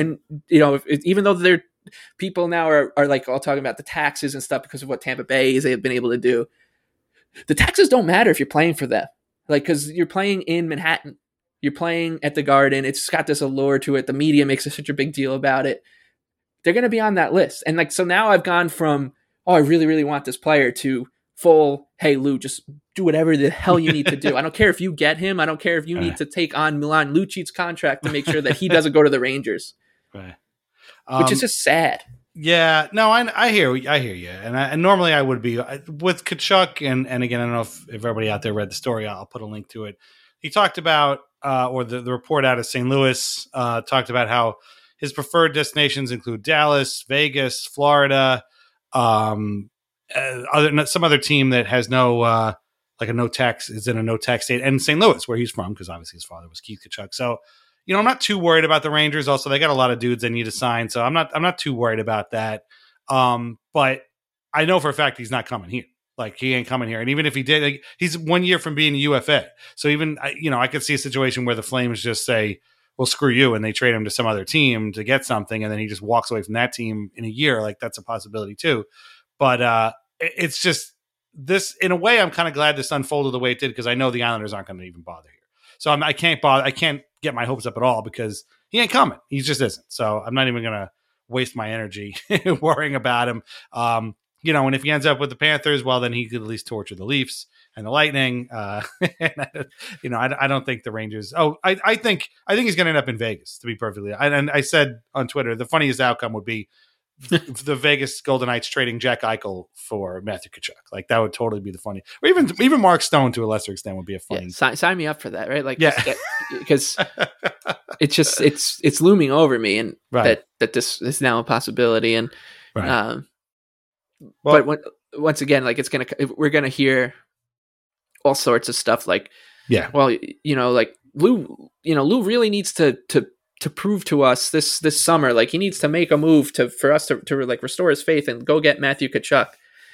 even though they're people now are all talking about the taxes and stuff because of what Tampa Bay has been able to do. The taxes don't matter if you're playing for them, because you're playing in Manhattan, you're playing at the Garden. It's got this allure to it. The media makes such a big deal about it. They're going to be on that list, and so now I've gone from, oh, I really, really want this player, to full, hey Lou, just do whatever the hell you need to do. I don't care if you get him. I don't care if you need to take on Milan Lucic's contract to make sure that he doesn't go to the Rangers. Right. Which is just sad. Yeah, no, I hear you, and normally I would be with Tkachuk, and again, I don't know if everybody out there read the story. I'll put a link to it. He talked about, or the report out of St. Louis talked about how his preferred destinations include Dallas, Vegas, Florida, some other team that has no like a no tax is in a no tax state, and St. Louis, where he's from, because obviously his father was Keith Tkachuk. So, I'm not too worried about the Rangers. Also, they got a lot of dudes they need to sign, so I'm not too worried about that. But I know for a fact he's not coming here. Like, he ain't coming here. And even if he did, like, he's 1 year from being a UFA. So even I could see a situation where the Flames just say, "Well, screw you," and they trade him to some other team to get something, and then he just walks away from that team in a year. Like, that's a possibility too. But it's just this. In a way, I'm kind of glad this unfolded the way it did, because I know the Islanders aren't going to even bother here. So I can't get my hopes up at all, because he ain't coming. He just isn't. So I'm not even going to waste my energy worrying about him. And if he ends up with the Panthers, well, then he could at least torture the Leafs and the Lightning. I don't think the Rangers. I think he's going to end up in Vegas, to be perfectly. And I said on Twitter, the funniest outcome would be the Vegas Golden Knights trading Jack Eichel for Matthew Tkachuk. Like, that would totally be the funny. Or even Mark Stone, to a lesser extent, would be a funny. Yeah, sign me up for that, right? Like, yeah, because it's just it's looming over me, and right. that this is now a possibility. And right. But once again, like, we're gonna hear all sorts of stuff. Like, yeah, well, like Lou really needs to prove to us this summer, like, he needs to make a move for us to like restore his faith and go get Matthew Tkachuk.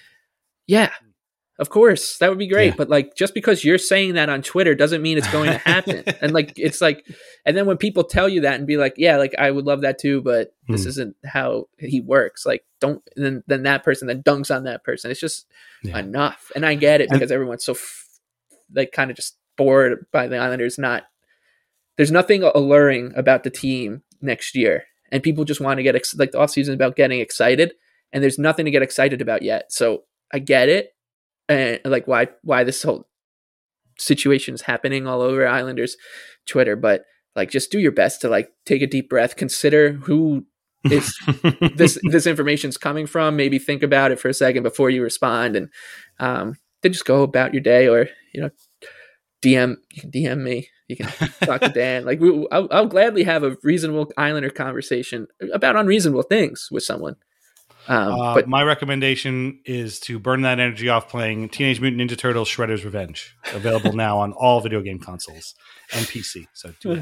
Yeah, of course, that would be great. Yeah. But, like, just because you're saying that on Twitter doesn't mean it's going to happen. And, like, it's like, and then when people tell you that and be like, yeah, like, I would love that too, but this isn't how he works. Like, don't, then that person then dunks on that person. It's just enough. And I get it, because everyone's so like kind of just bored by the Islanders. There's nothing alluring about the team next year, and people just want to get like, the offseason is about getting excited, and there's nothing to get excited about yet. So I get it, and like why this whole situation is happening all over Islanders Twitter, but, like, just do your best to, like, take a deep breath, consider who is this information's coming from. Maybe think about it for a second before you respond, and then just go about your day, or you can DM me. You can talk to Dan. Like, I'll gladly have a reasonable Islander conversation about unreasonable things with someone. But my recommendation is to burn that energy off playing Teenage Mutant Ninja Turtles Shredder's Revenge, available now on all video game consoles and PC. So do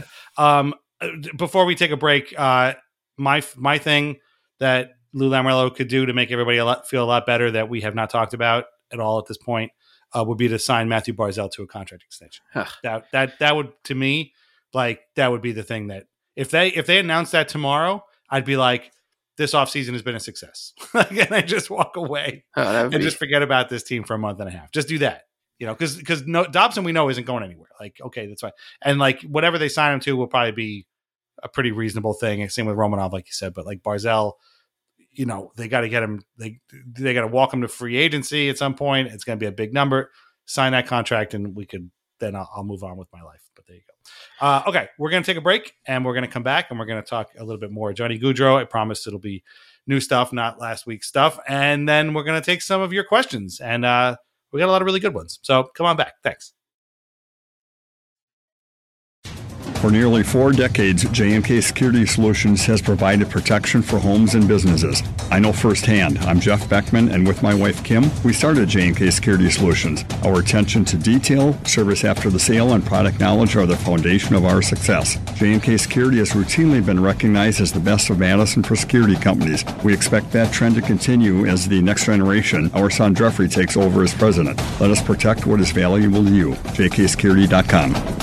that. Before we take a break, my thing that Lou Lamoriello could do to make everybody feel a lot better, that we have not talked about at all at this point, would be to sign Matthew Barzal to a contract extension. That would, to me, like, that would be the thing that if they announced that tomorrow, I'd be like, this offseason has been a success. And I just walk away and just forget about this team for a month and a half. Just do that, because Dobson, we know, isn't going anywhere. Like, okay, that's fine. And, like, whatever they sign him to will probably be a pretty reasonable thing. Same with Romanov, like you said, but, like, Barzal, they got to get him. They got to walk him to free agency at some point. It's going to be a big number. Sign that contract, and I'll move on with my life. But there you go. Okay, we're going to take a break, and we're going to come back, and we're going to talk a little bit more Johnny Gaudreau. I promise it'll be new stuff, not last week's stuff. And then we're going to take some of your questions, and we got a lot of really good ones. So come on back. Thanks. For nearly 4 decades, J&K Security Solutions has provided protection for homes and businesses. I know firsthand. I'm Jeff Beckman, and with my wife, Kim, we started J&K Security Solutions. Our attention to detail, service after the sale, and product knowledge are the foundation of our success. J&K Security has routinely been recognized as the best of Madison for security companies. We expect that trend to continue as the next generation, our son Jeffrey, takes over as president. Let us protect what is valuable to you. jksecurity.com.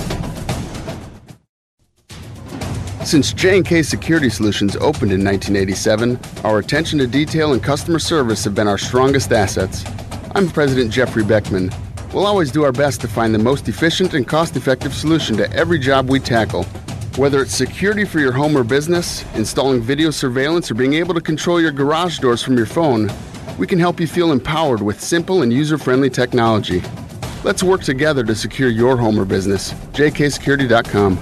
Since J&K Security Solutions opened in 1987, our attention to detail and customer service have been our strongest assets. I'm President Jeffrey Beckman. We'll always do our best to find the most efficient and cost-effective solution to every job we tackle. Whether it's security for your home or business, installing video surveillance, or being able to control your garage doors from your phone, we can help you feel empowered with simple and user-friendly technology. Let's work together to secure your home or business. jksecurity.com.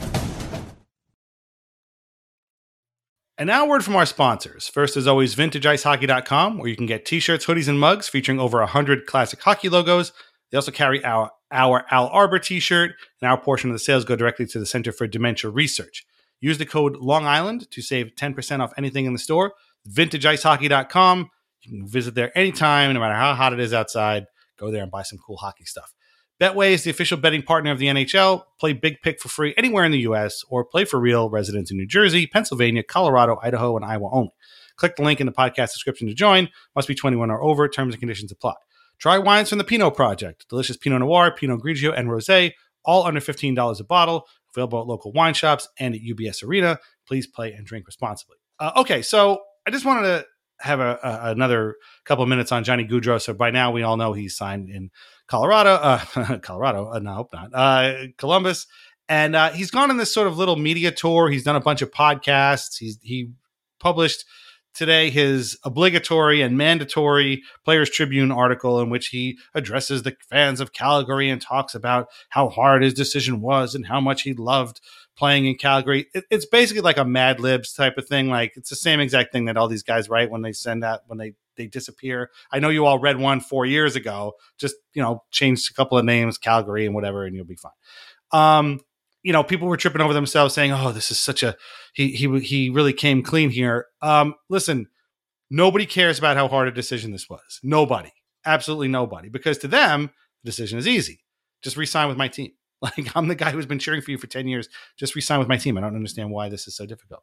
And now a word from our sponsors. First, as always, VintageIceHockey.com, where you can get t-shirts, hoodies, and mugs featuring over 100 classic hockey logos. They also carry our Al Arbor t-shirt, and our portion of the sales go directly to the Center for Dementia Research. Use the code Long Island to save 10% off anything in the store. VintageIceHockey.com. You can visit there anytime, no matter how hot it is outside. Go there and buy some cool hockey stuff. Betway is the official betting partner of the NHL. Play Big Pick for free anywhere in the U.S. or play for real residents in New Jersey, Pennsylvania, Colorado, Idaho, and Iowa only. Click the link in the podcast description to join. Must be 21 or over. Terms and conditions apply. Try wines from the Pinot Project. Delicious Pinot Noir, Pinot Grigio, and Rosé, all under $15 a bottle. Available at local wine shops and at UBS Arena. Please play and drink responsibly. Okay, so I just wanted to have another couple of minutes on Johnny Gaudreau. So by now we all know he's signed in Colorado. No, hope not. Columbus. And he's gone on this sort of little media tour. He's done a bunch of podcasts. He published today his obligatory and mandatory Players Tribune article in which he addresses the fans of Calgary and talks about how hard his decision was and how much he loved playing in Calgary. It's basically like a Mad Libs type of thing. Like it's the same exact thing that all these guys write when they send out, when they disappear. I know you all read one 4 years ago, just, change a couple of names, Calgary and whatever, and you'll be fine. People were tripping over themselves saying, oh, this is such a, he really came clean here. Listen, nobody cares about how hard a decision this was. Nobody, absolutely nobody, because to them, the decision is easy. Just re-sign with my team. Like, I'm the guy who's been cheering for you for 10 years. Just re-sign with my team. I don't understand why this is so difficult.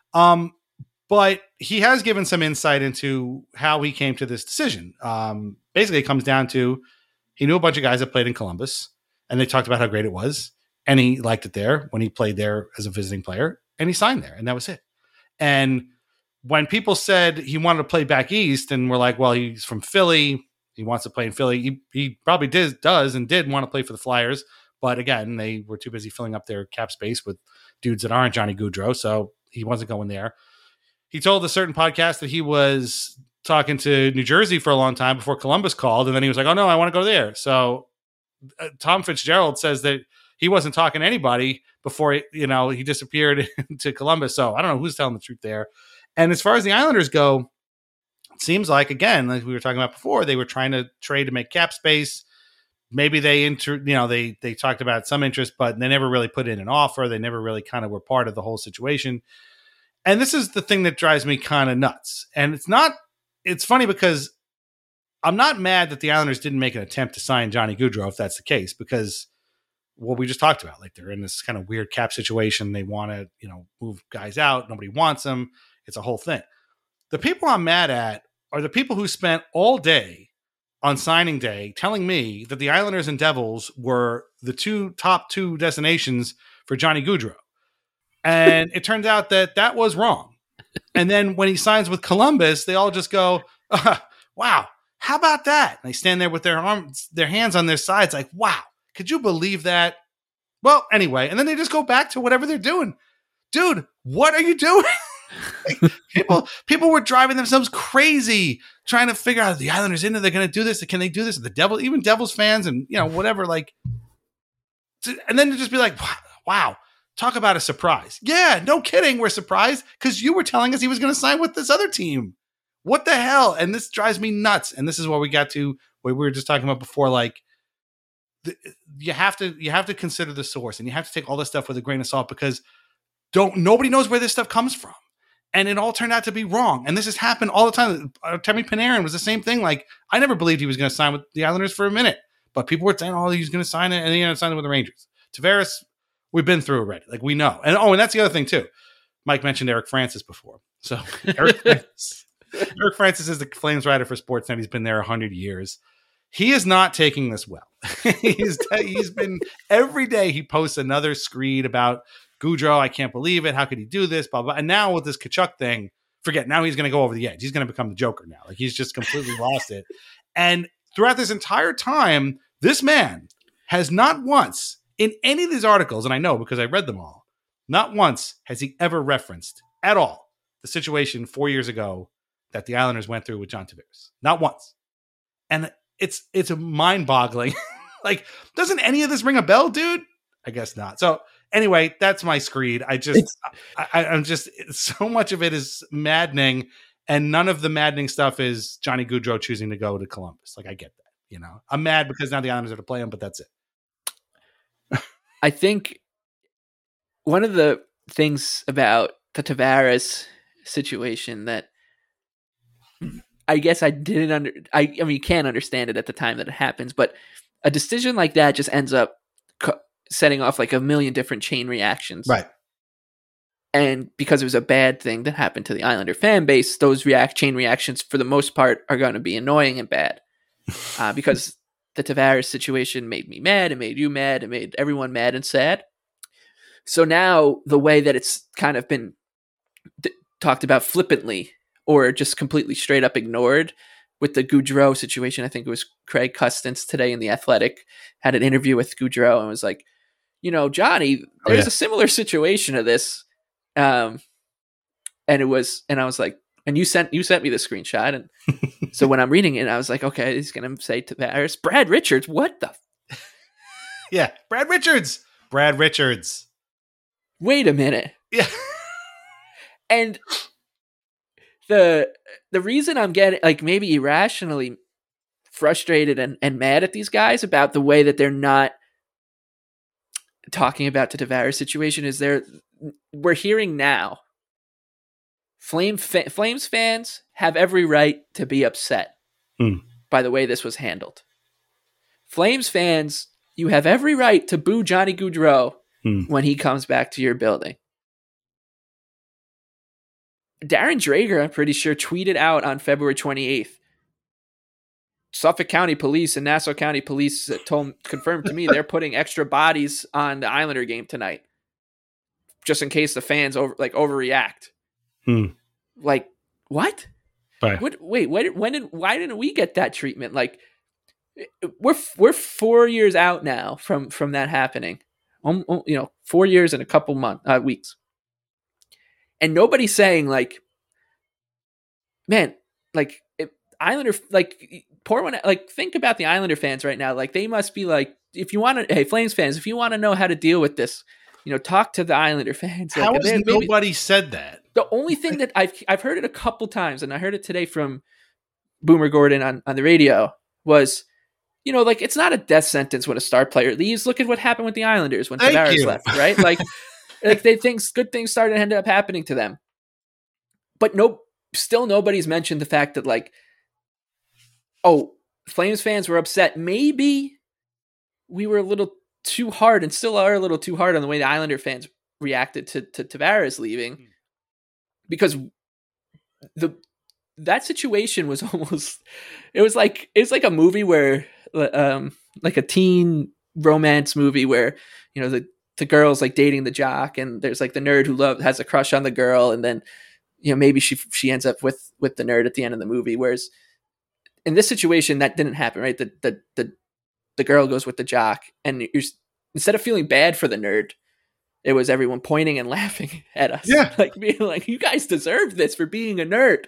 But he has given some insight into how he came to this decision. Basically, it comes down to he knew a bunch of guys that played in Columbus, and they talked about how great it was. And he liked it there when he played there as a visiting player, and he signed there, and that was it. And when people said he wanted to play back east, and we're like, well, he's from Philly, he wants to play in Philly. He probably does and did want to play for the Flyers, but again, they were too busy filling up their cap space with dudes that aren't Johnny Gaudreau, so he wasn't going there. He told a certain podcast that he was talking to New Jersey for a long time before Columbus called, and then he was like, oh no, I want to go there. So Tom Fitzgerald says that he wasn't talking to anybody before he disappeared to Columbus. So I don't know who's telling the truth there. And as far as the Islanders go, it seems like, again, like we were talking about before, they were trying to trade to make cap space. Maybe they talked about some interest, but they never really put in an offer. They never really kind of were part of the whole situation. And this is the thing that drives me kind of nuts. And it's funny because I'm not mad that the Islanders didn't make an attempt to sign Johnny Gaudreau if that's the case, because what we just talked about, like they're in this kind of weird cap situation. They want to, move guys out. Nobody wants them. It's a whole thing. The people I'm mad at are the people who spent all day on signing day telling me that the Islanders and Devils were the top two destinations for Johnny Gaudreau. And it turns out that was wrong. And then when he signs with Columbus, they all just go, wow, how about that? And they stand there with their hands on their sides like, wow, could you believe that? Well, anyway, and then they just go back to whatever they're doing. Dude, what are you doing? People were driving themselves crazy trying to figure out the Islanders they're going to do this. Can they do this? The Devil, even Devils fans and, whatever, like, and then to just be like, wow, talk about a surprise. Yeah, no kidding. We're surprised because you were telling us he was going to sign with this other team. What the hell? And this drives me nuts. And this is what we got to, what we were just talking about before, like, you have to consider the source, and you have to take all this stuff with a grain of salt, because nobody knows where this stuff comes from, and it all turned out to be wrong. And this has happened all the time. Artemi Panarin was the same thing. Like, I never believed he was going to sign with the Islanders for a minute, but people were saying, "Oh, he's going to sign it," and then he signed it with the Rangers. Tavares, we've been through already. Like, we know. And that's the other thing too. Mike mentioned Eric Francis before, so Eric Francis is the Flames writer for Sportsnet. He's been there 100 years. He is not taking this well. He's been every day he posts another screed about Gaudreau. I can't believe it. How could he do this? Blah, blah. And now with this Tkachuk thing, forget. Now he's going to go over the edge. He's going to become the Joker now. Like, he's just completely lost it. And throughout this entire time, this man has not once in any of these articles, and I know because I read them all, not once has he ever referenced at all the situation 4 years ago that the Islanders went through with John Tavares. Not once. And it's a mind-boggling Like, doesn't any of this ring a bell, dude? I guess not. So anyway, that's my screed. I'm just so much of it is maddening, and none of the maddening stuff is Johnny Gaudreau choosing to go to Columbus. Like, I get that, you know. I'm mad because now the Islanders are to play him, but that's it. I think one of the things about the Tavares situation that I guess I didn't I mean, you can't understand it at the time that it happens, but a decision like that just ends up setting off like a million different chain reactions. Right. And because it was a bad thing that happened to the Islander fan base, those chain reactions for the most part are going to be annoying and bad. Because the Tavares situation made me mad, it made you mad, it made everyone mad and sad. So now the way that it's kind of been talked about flippantly or just completely straight up ignored with the Gaudreau situation, I think it was Craig Custance today in The Athletic had an interview with Gaudreau and was like, you know, Johnny, there's a similar situation to this. And I was like, and you sent me the screenshot. And so when I'm reading it, I was like, okay, he's going to say Tavares, Brad Richards. What the? Yeah. Brad Richards. Wait a minute. Yeah. And the reason I'm getting like maybe irrationally frustrated and mad at these guys about the way that they're not talking about the Tavares situation is we're hearing now Flames fans have every right to be upset by the way this was handled. Flames fans, you have every right to boo Johnny Gaudreau when he comes back to your building. Darren Drager, I'm pretty sure, tweeted out on February 28th, Suffolk County Police and Nassau County Police confirmed to me they're putting extra bodies on the Islander game tonight, just in case the fans overreact. Like, what? Right. Why didn't we get that treatment? Like, we're 4 years out now from that happening. 4 years and a couple weeks, and nobody's saying like, man, like Islander, like poor one, like think about the Islander fans right now. Like they must be like, if you want to, hey Flames fans, if you want to know how to deal with this, talk to the Islander fans. How has nobody said that? The only thing that I've heard it a couple times, and I heard it today from Boomer Gordon on the radio was, like it's not a death sentence when a star player leaves. Look at what happened with the Islanders when Tavares left, right? Like they think good things started to end up happening to them. But still nobody's mentioned the fact that like, oh, Flames fans were upset. Maybe we were a little too hard and still are a little too hard on the way the Islander fans reacted to Tavares leaving, because that situation was almost, it was like a movie where like a teen romance movie where the girl's like dating the jock and there's like the nerd who has a crush on the girl, and then maybe she ends up with the nerd at the end of the movie, whereas in this situation that didn't happen, right? The girl goes with the jock, and instead of feeling bad for the nerd, it was everyone pointing and laughing at us. Yeah. Like being like, you guys deserve this for being a nerd.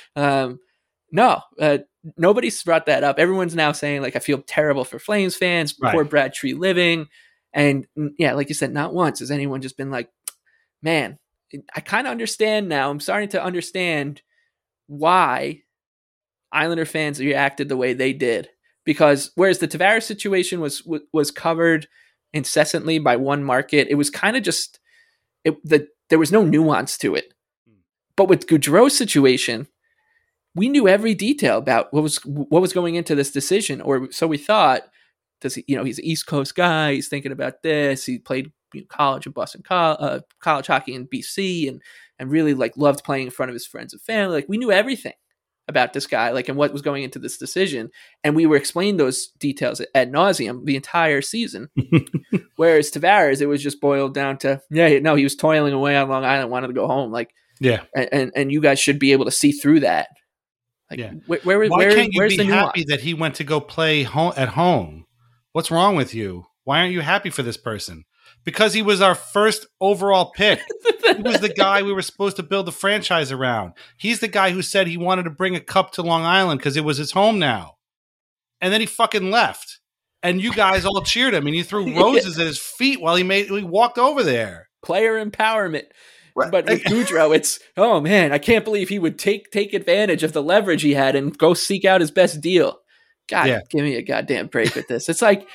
Nobody's brought that up. Everyone's now saying like, I feel terrible for Flames fans, right. Poor Brad Tree Living. And yeah, like you said, not once has anyone just been like, man, I kind of understand now. I'm starting to understand why Islander fans reacted the way they did. Because whereas the Tavares situation was covered incessantly by one market, it was kind of just there was no nuance to it. But with Gaudreau's situation, we knew every detail about what was going into this decision, or so we thought. Does he, he's an East Coast guy. He's thinking about this. He played college in Boston, college hockey in BC, and really like loved playing in front of his friends and family. Like we knew everything about this guy, like, and what was going into this decision. And we were explaining those details ad nauseum the entire season. Whereas Tavares, it was just boiled down to, he was toiling away on Long Island, wanted to go home. Like, yeah. And you guys should be able to see through that. Like, yeah. Why can't you where's be the nuance? happy that he went to go play at home? What's wrong with you? Why aren't you happy for this person? Because he was our first overall pick. He was the guy we were supposed to build the franchise around. He's the guy who said he wanted to bring a cup to Long Island because it was his home now. And then he fucking left. and you guys all cheered him, and you threw roses at his feet while he walked over there. Player empowerment. Right. But with Goudreau, it's, oh man, I can't believe he would take advantage of the leverage he had and go seek out his best deal. God, give me a goddamn break with this. It's like,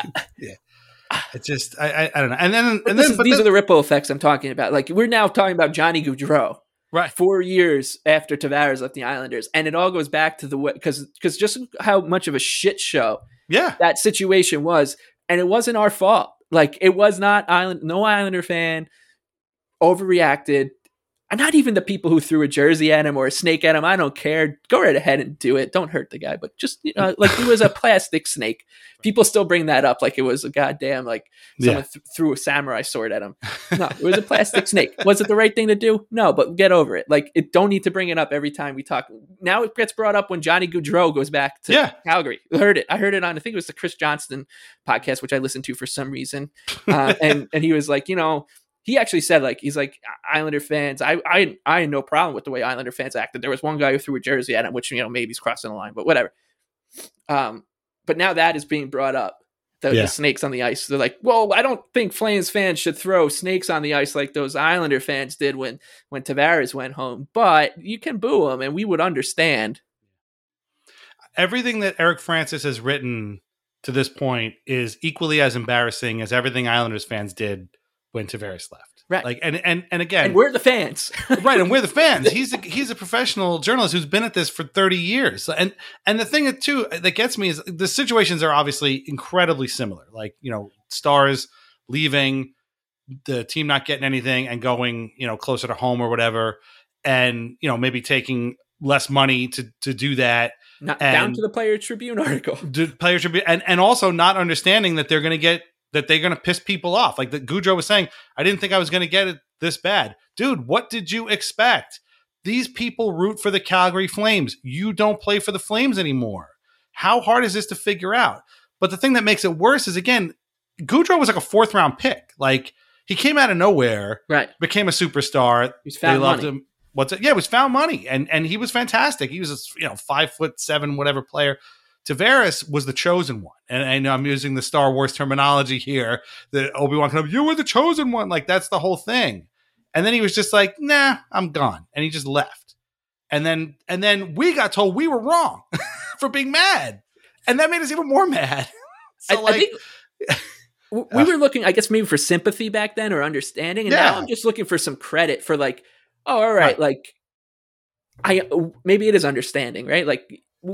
it's just I don't know. And then these are the ripple effects I'm talking about. Like, we're now talking about Johnny Gaudreau, right? 4 years after Tavares left the Islanders, and it all goes back to the way, because just how much of a shit show that situation was, and it wasn't our fault. Like, it was not no Islander fan overreacted. And not even the people who threw a jersey at him or a snake at him. I don't care. Go right ahead and do it. Don't hurt the guy. But just, like, he was a plastic snake. People still bring that up like it was a goddamn, like, someone threw a samurai sword at him. No, it was a plastic snake. Was it the right thing to do? No, but get over it. Like, don't need to bring it up every time we talk. Now it gets brought up when Johnny Gaudreau goes back to Calgary. I heard it on, I think it was the Chris Johnston podcast, which I listened to for some reason. And he was like, he actually said, like, he's like, Islander fans, I had no problem with the way Islander fans acted. There was one guy who threw a jersey at him, which, maybe he's crossing the line, but whatever. But now that is being brought up, the snakes on the ice. They're like, well, I don't think Flames fans should throw snakes on the ice like those Islander fans did when Tavares went home. But you can boo them, and we would understand. Everything that Eric Francis has written to this point is equally as embarrassing as everything Islanders fans did when Tavares left. Right. Like, and again, and we're the fans. Right. And we're the fans. He's a professional journalist who's been at this for 30 years. And the thing too, that gets me is the situations are obviously incredibly similar. Like, Stars leaving, the team not getting anything and going, closer to home or whatever. And, maybe taking less money to do that. Down to the Player Tribune article. Player Tribune. And also not understanding that they're going to piss people off. Like that Gaudreau was saying, I didn't think I was going to get it this bad. Dude, what did you expect? These people root for the Calgary Flames. You don't play for the Flames anymore. How hard is this to figure out? But the thing that makes it worse is, again, Gaudreau was like a 4th round pick. Like, he came out of nowhere, right? Became a superstar. They loved him. Yeah, it was found money. And he was fantastic. He was a 5'7" whatever player. Tavares was the chosen one. And I know I'm using the Star Wars terminology here, that Obi-Wan can have, you were the chosen one. Like, that's the whole thing. And then he was just like, nah, I'm gone. And he just left. And then we got told we were wrong for being mad. And that made us even more mad. So I think we were looking, I guess, maybe for sympathy back then or understanding. And now I'm just looking for some credit for, like, oh, all right. Like, maybe it is understanding, right? Like,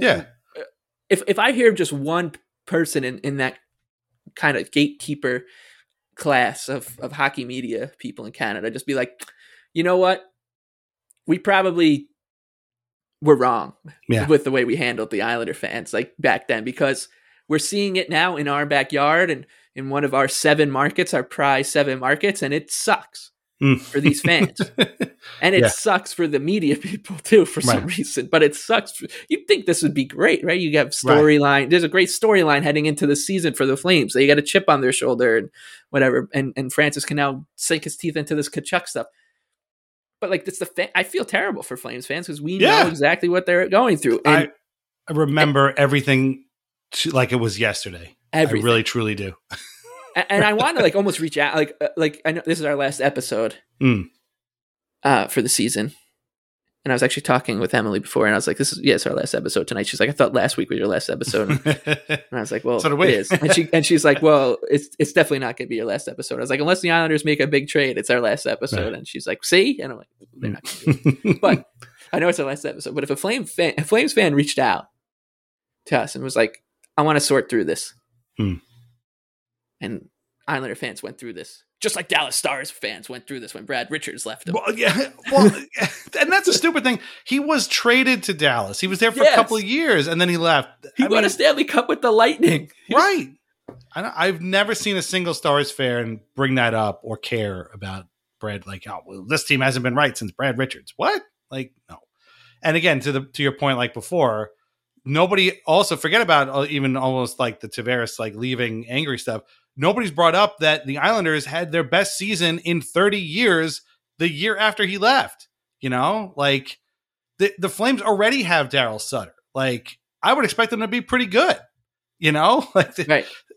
If I hear just one person in that kind of gatekeeper class of hockey media people in Canada, just be like, you know what? We probably were wrong with the way we handled the Islander fans, like, back then, because we're seeing it now in our backyard and in one of our 7 markets, our prize 7 markets, and it sucks for these fans. And it sucks for the media people too, for some reason, but it sucks. You'd think this would be great, right? You have storyline. Right. There's a great storyline heading into the season for the Flames. They got a chip on their shoulder and whatever. And Francis can now sink his teeth into this Tkachuk stuff. But, like, that's I feel terrible for Flames fans because we know exactly what they're going through. And I remember everything like it was yesterday. Everything. I really, truly do. And I want to, like, almost reach out. Like I know this is our last episode for the season. And I was actually talking with Emily before, and I was like, it's our last episode tonight. She's like, I thought last week was your last episode. And I was like, well, so it is. And she's like, well, it's definitely not going to be your last episode. I was like, unless the Islanders make a big trade, it's our last episode. Right. And she's like, see? And I'm like, they're not going to do it. But I know it's our last episode. But if a Flames fan reached out to us and was like, I want to sort through this. And Islander fans went through this, just like Dallas Stars fans went through this when Brad Richards left them. Well, and that's a stupid thing. He was traded to Dallas. He was there for a couple of years, and then he left. He won a Stanley Cup with the Lightning. Right. I've never seen a single Stars fan bring that up or care about Brad. Like, oh, well, this team hasn't been right since Brad Richards. What? Like, no. And again, to your point, like before, nobody also forget about even almost like the Tavares, like, leaving angry stuff. Nobody's brought up that the Islanders had their best season in 30 years the year after he left. Like, the Flames already have Daryl Sutter. Like, I would expect them to be pretty good. Like, right.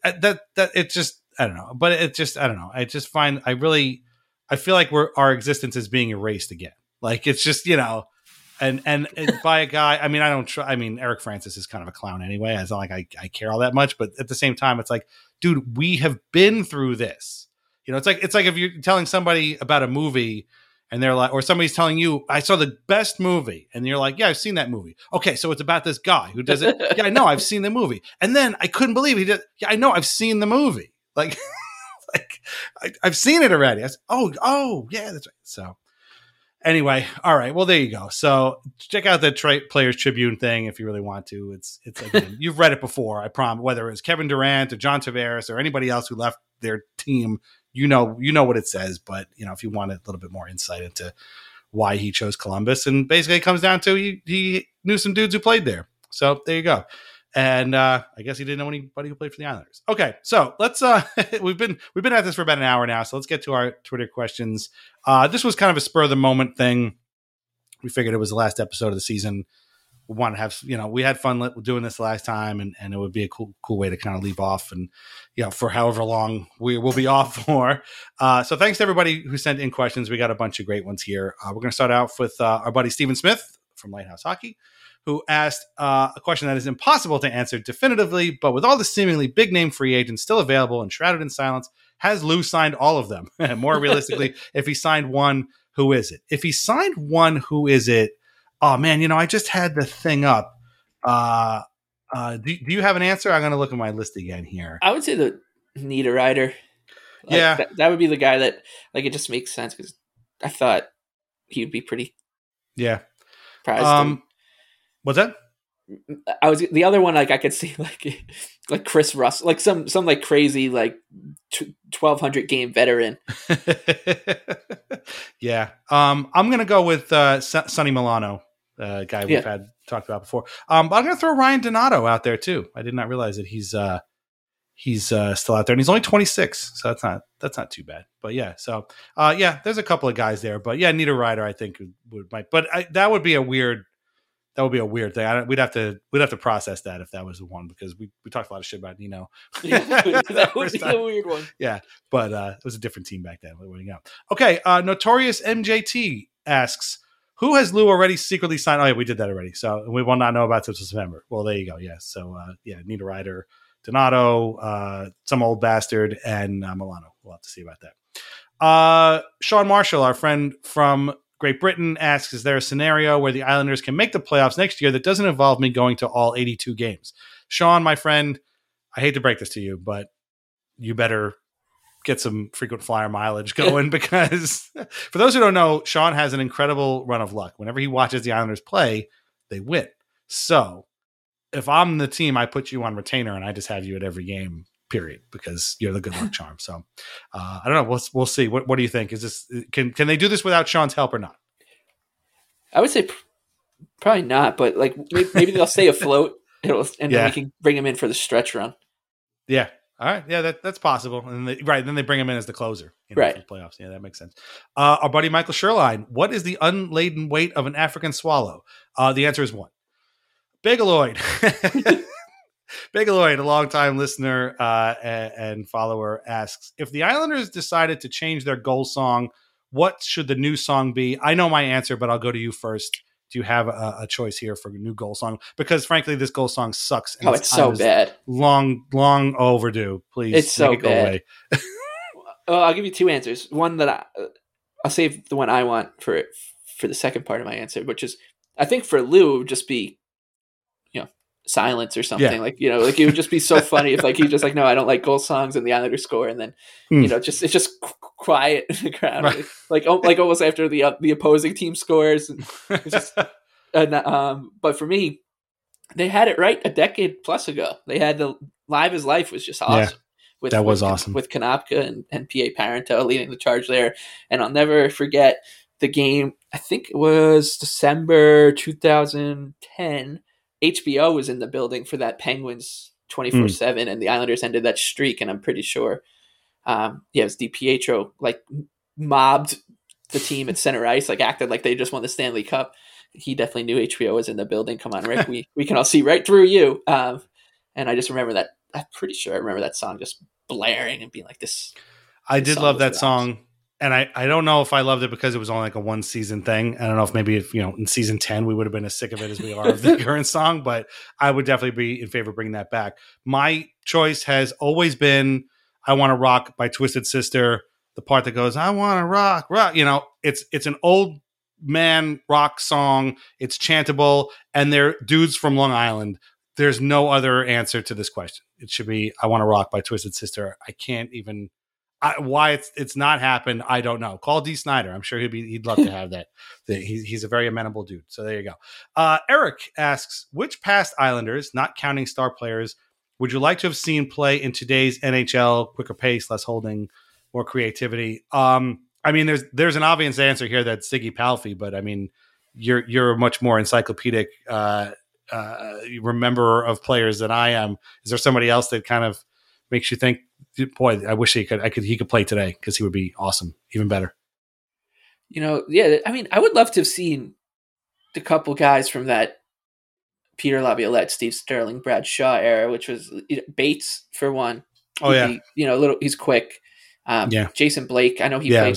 that it just, I don't know, but it just, I don't know. I just find, I feel like our existence is being erased again. Like it's just, and by a guy, I mean, Eric Francis is kind of a clown anyway. It's not like I care all that much, but at the same time, it's like, dude, we have been through this. It's like if you're telling somebody about a movie and they're like, or somebody's telling you, I saw the best movie. And you're like, yeah, I've seen that movie. Okay. So it's about this guy who does it. Yeah, I know. I've seen the movie. And then I couldn't believe he did. Yeah, I know. I've seen the movie. Like, I've seen it already. I said, oh, yeah, that's right. So anyway, all right. Well, there you go. So check out the Players Tribune thing if you really want to. It's again, you've read it before, I promise. Whether it's Kevin Durant or John Tavares or anybody else who left their team, you know what it says. But if you want a little bit more insight into why he chose Columbus, and basically it comes down to he knew some dudes who played there. So there you go. And I guess he didn't know anybody who played for the Islanders. Okay, so let's we've been at this for about an hour now, so let's get to our Twitter questions. This was kind of a spur of the moment thing. We figured it was the last episode of the season. We want to have, we had fun doing this last time, and it would be a cool way to kind of leave off, and for however long we will be off for. So thanks to everybody who sent in questions. We got a bunch of great ones here. We're going to start out with our buddy Stephen Smith from Lighthouse Hockey, who asked a question that is impossible to answer definitively, but with all the seemingly big-name free agents still available and shrouded in silence, has Lou signed all of them? More realistically, if he signed one, who is it? If he signed one, who is it? Oh, man, I just had the thing up. Do you have an answer? I'm going to look at my list again here. I would say the Niederreiter. Yeah. That would be the guy that, it just makes sense because I thought he would be pretty. Yeah. Prized. What's that? I was the other one. I could see like Chris Russell, some crazy 1,200 game veteran. Yeah. I'm gonna go with Sonny Milano, guy we've had talked about before. But I'm gonna throw Ryan Donato out there too. I did not realize that he's still out there, and he's only 26, so that's not too bad. But yeah, so there's a couple of guys there, but yeah, Niederreiter I think might, but that would be a weird. That would be a weird thing. We'd have to process that if that was the one, because we talked a lot of shit about Nino. Yeah, that would be a weird one. Yeah, but it was a different team back then. Okay, Notorious MJT asks, who has Lou already secretly signed? Oh yeah, we did that already. So we will not know about until September. Well, there you go. Yeah. So Niederreiter, Donato, some old bastard, and Milano. We'll have to see about that. Sean Marshall, our friend from Great Britain, asks, is there a scenario where the Islanders can make the playoffs next year that doesn't involve me going to all 82 games? Sean, my friend, I hate to break this to you, but you better get some frequent flyer mileage going because for those who don't know, Sean has an incredible run of luck. Whenever he watches the Islanders play, they win. So if I'm the team, I put you on retainer and I just have you at every game, period, because you're the good luck charm. So I don't know. We'll see. What do you think? Is this can they do this without Sean's help or not? I would say probably not, but maybe they'll stay afloat. Then we can bring him in for the stretch run. Yeah. All right. Yeah, that's possible. And then they bring him in as the closer for the playoffs. Yeah, that makes sense. Our buddy Michael Sherline, what is the unladen weight of an African swallow? The answer is 1. Bagaloid. Bagaloid, a longtime listener and follower, asks, if the Islanders decided to change their goal song, what should the new song be? I know my answer, but I'll go to you first. Do you have a choice here for a new goal song? Because frankly, this goal song sucks. And it's so bad. Long overdue. Please, it's so bad. Go away. Well, I'll give you 2 answers. One that I'll save the one I want for the second part of my answer, which is I think for Lou it would just be silence or something. It would just be so funny if he's just no, I don't like goal songs, and the Islanders score, and then it's just quiet in the crowd, right. Almost after the opposing team scores. But for me, they had it right a decade plus ago. They had the Live is Life was just awesome. Yeah, that was awesome with Konopka and P.A. Parento leading the charge there. And I'll never forget the game. I think it was December 2010. HBO was in the building for that Penguins 24/7, and the Islanders ended that streak. And I'm pretty sure, it was DiPietro mobbed the team at center ice, acted like they just won the Stanley Cup. He definitely knew HBO was in the building. Come on, Rick, we can all see right through you. And I just remember I'm pretty sure I remember that song just blaring and being like this. I did love that rocks. song. And I don't know if I loved it because it was only like a one season thing. I don't know if maybe if, in season 10, we would have been as sick of it as we are of the current song, but I would definitely be in favor of bringing that back. My choice has always been I Want to Rock by Twisted Sister. The part that goes, I want to rock. It's an old man rock song. It's chantable. And they're dudes from Long Island. There's no other answer to this question. It should be I Want to Rock by Twisted Sister. I can't even... why it's not happened, I don't know. Call D. Snyder. I'm sure he'd love to have that. He's a very amenable dude. So there you go. Eric asks, which past Islanders, not counting star players, would you like to have seen play in today's NHL? Quicker pace, less holding, more creativity. There's an obvious answer here that's Ziggy Palffy, but I mean, you're a much more encyclopedic rememberer of players than I am. Is there somebody else that kind of makes you think, boy, I wish he could play today because he would be awesome, even better. Yeah. I mean, I would love to have seen the couple guys from that Peter Laviolette, Steve Sterling, Brad Shaw era, which was Bates for one. Oh yeah, he's quick. Jason Blake. I know he played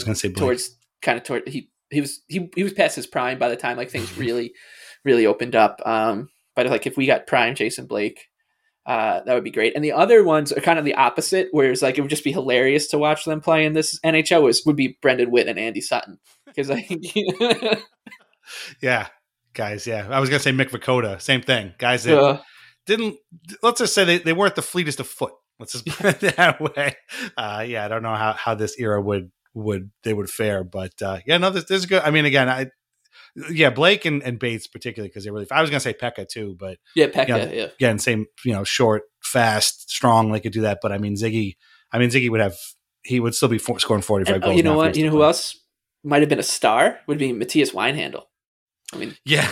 he was past his prime by the time like things really, really opened up. But like if we got prime Jason Blake. That would be great. And the other ones are kind of the opposite, where it's like it would just be hilarious to watch them play in this NHL. Would be Brendan Witt and Andy Sutton, because I think yeah, guys. Yeah, I was gonna say Mick Vukota, same thing. Guys that didn't. Let's just say they weren't the fleetest of foot. Let's just put it that way. I don't know how this era would fare, but there's a good. I mean, again, Blake and Bates particularly because they really. I was gonna say Pekka too, but Pekka. Again, same. Short, fast, strong. They could do that, but I mean Ziggy. would have. He would still be scoring 45 goals. You know what? You know who else might have been a star? Would be Matthias Weinhandel. I mean, yeah.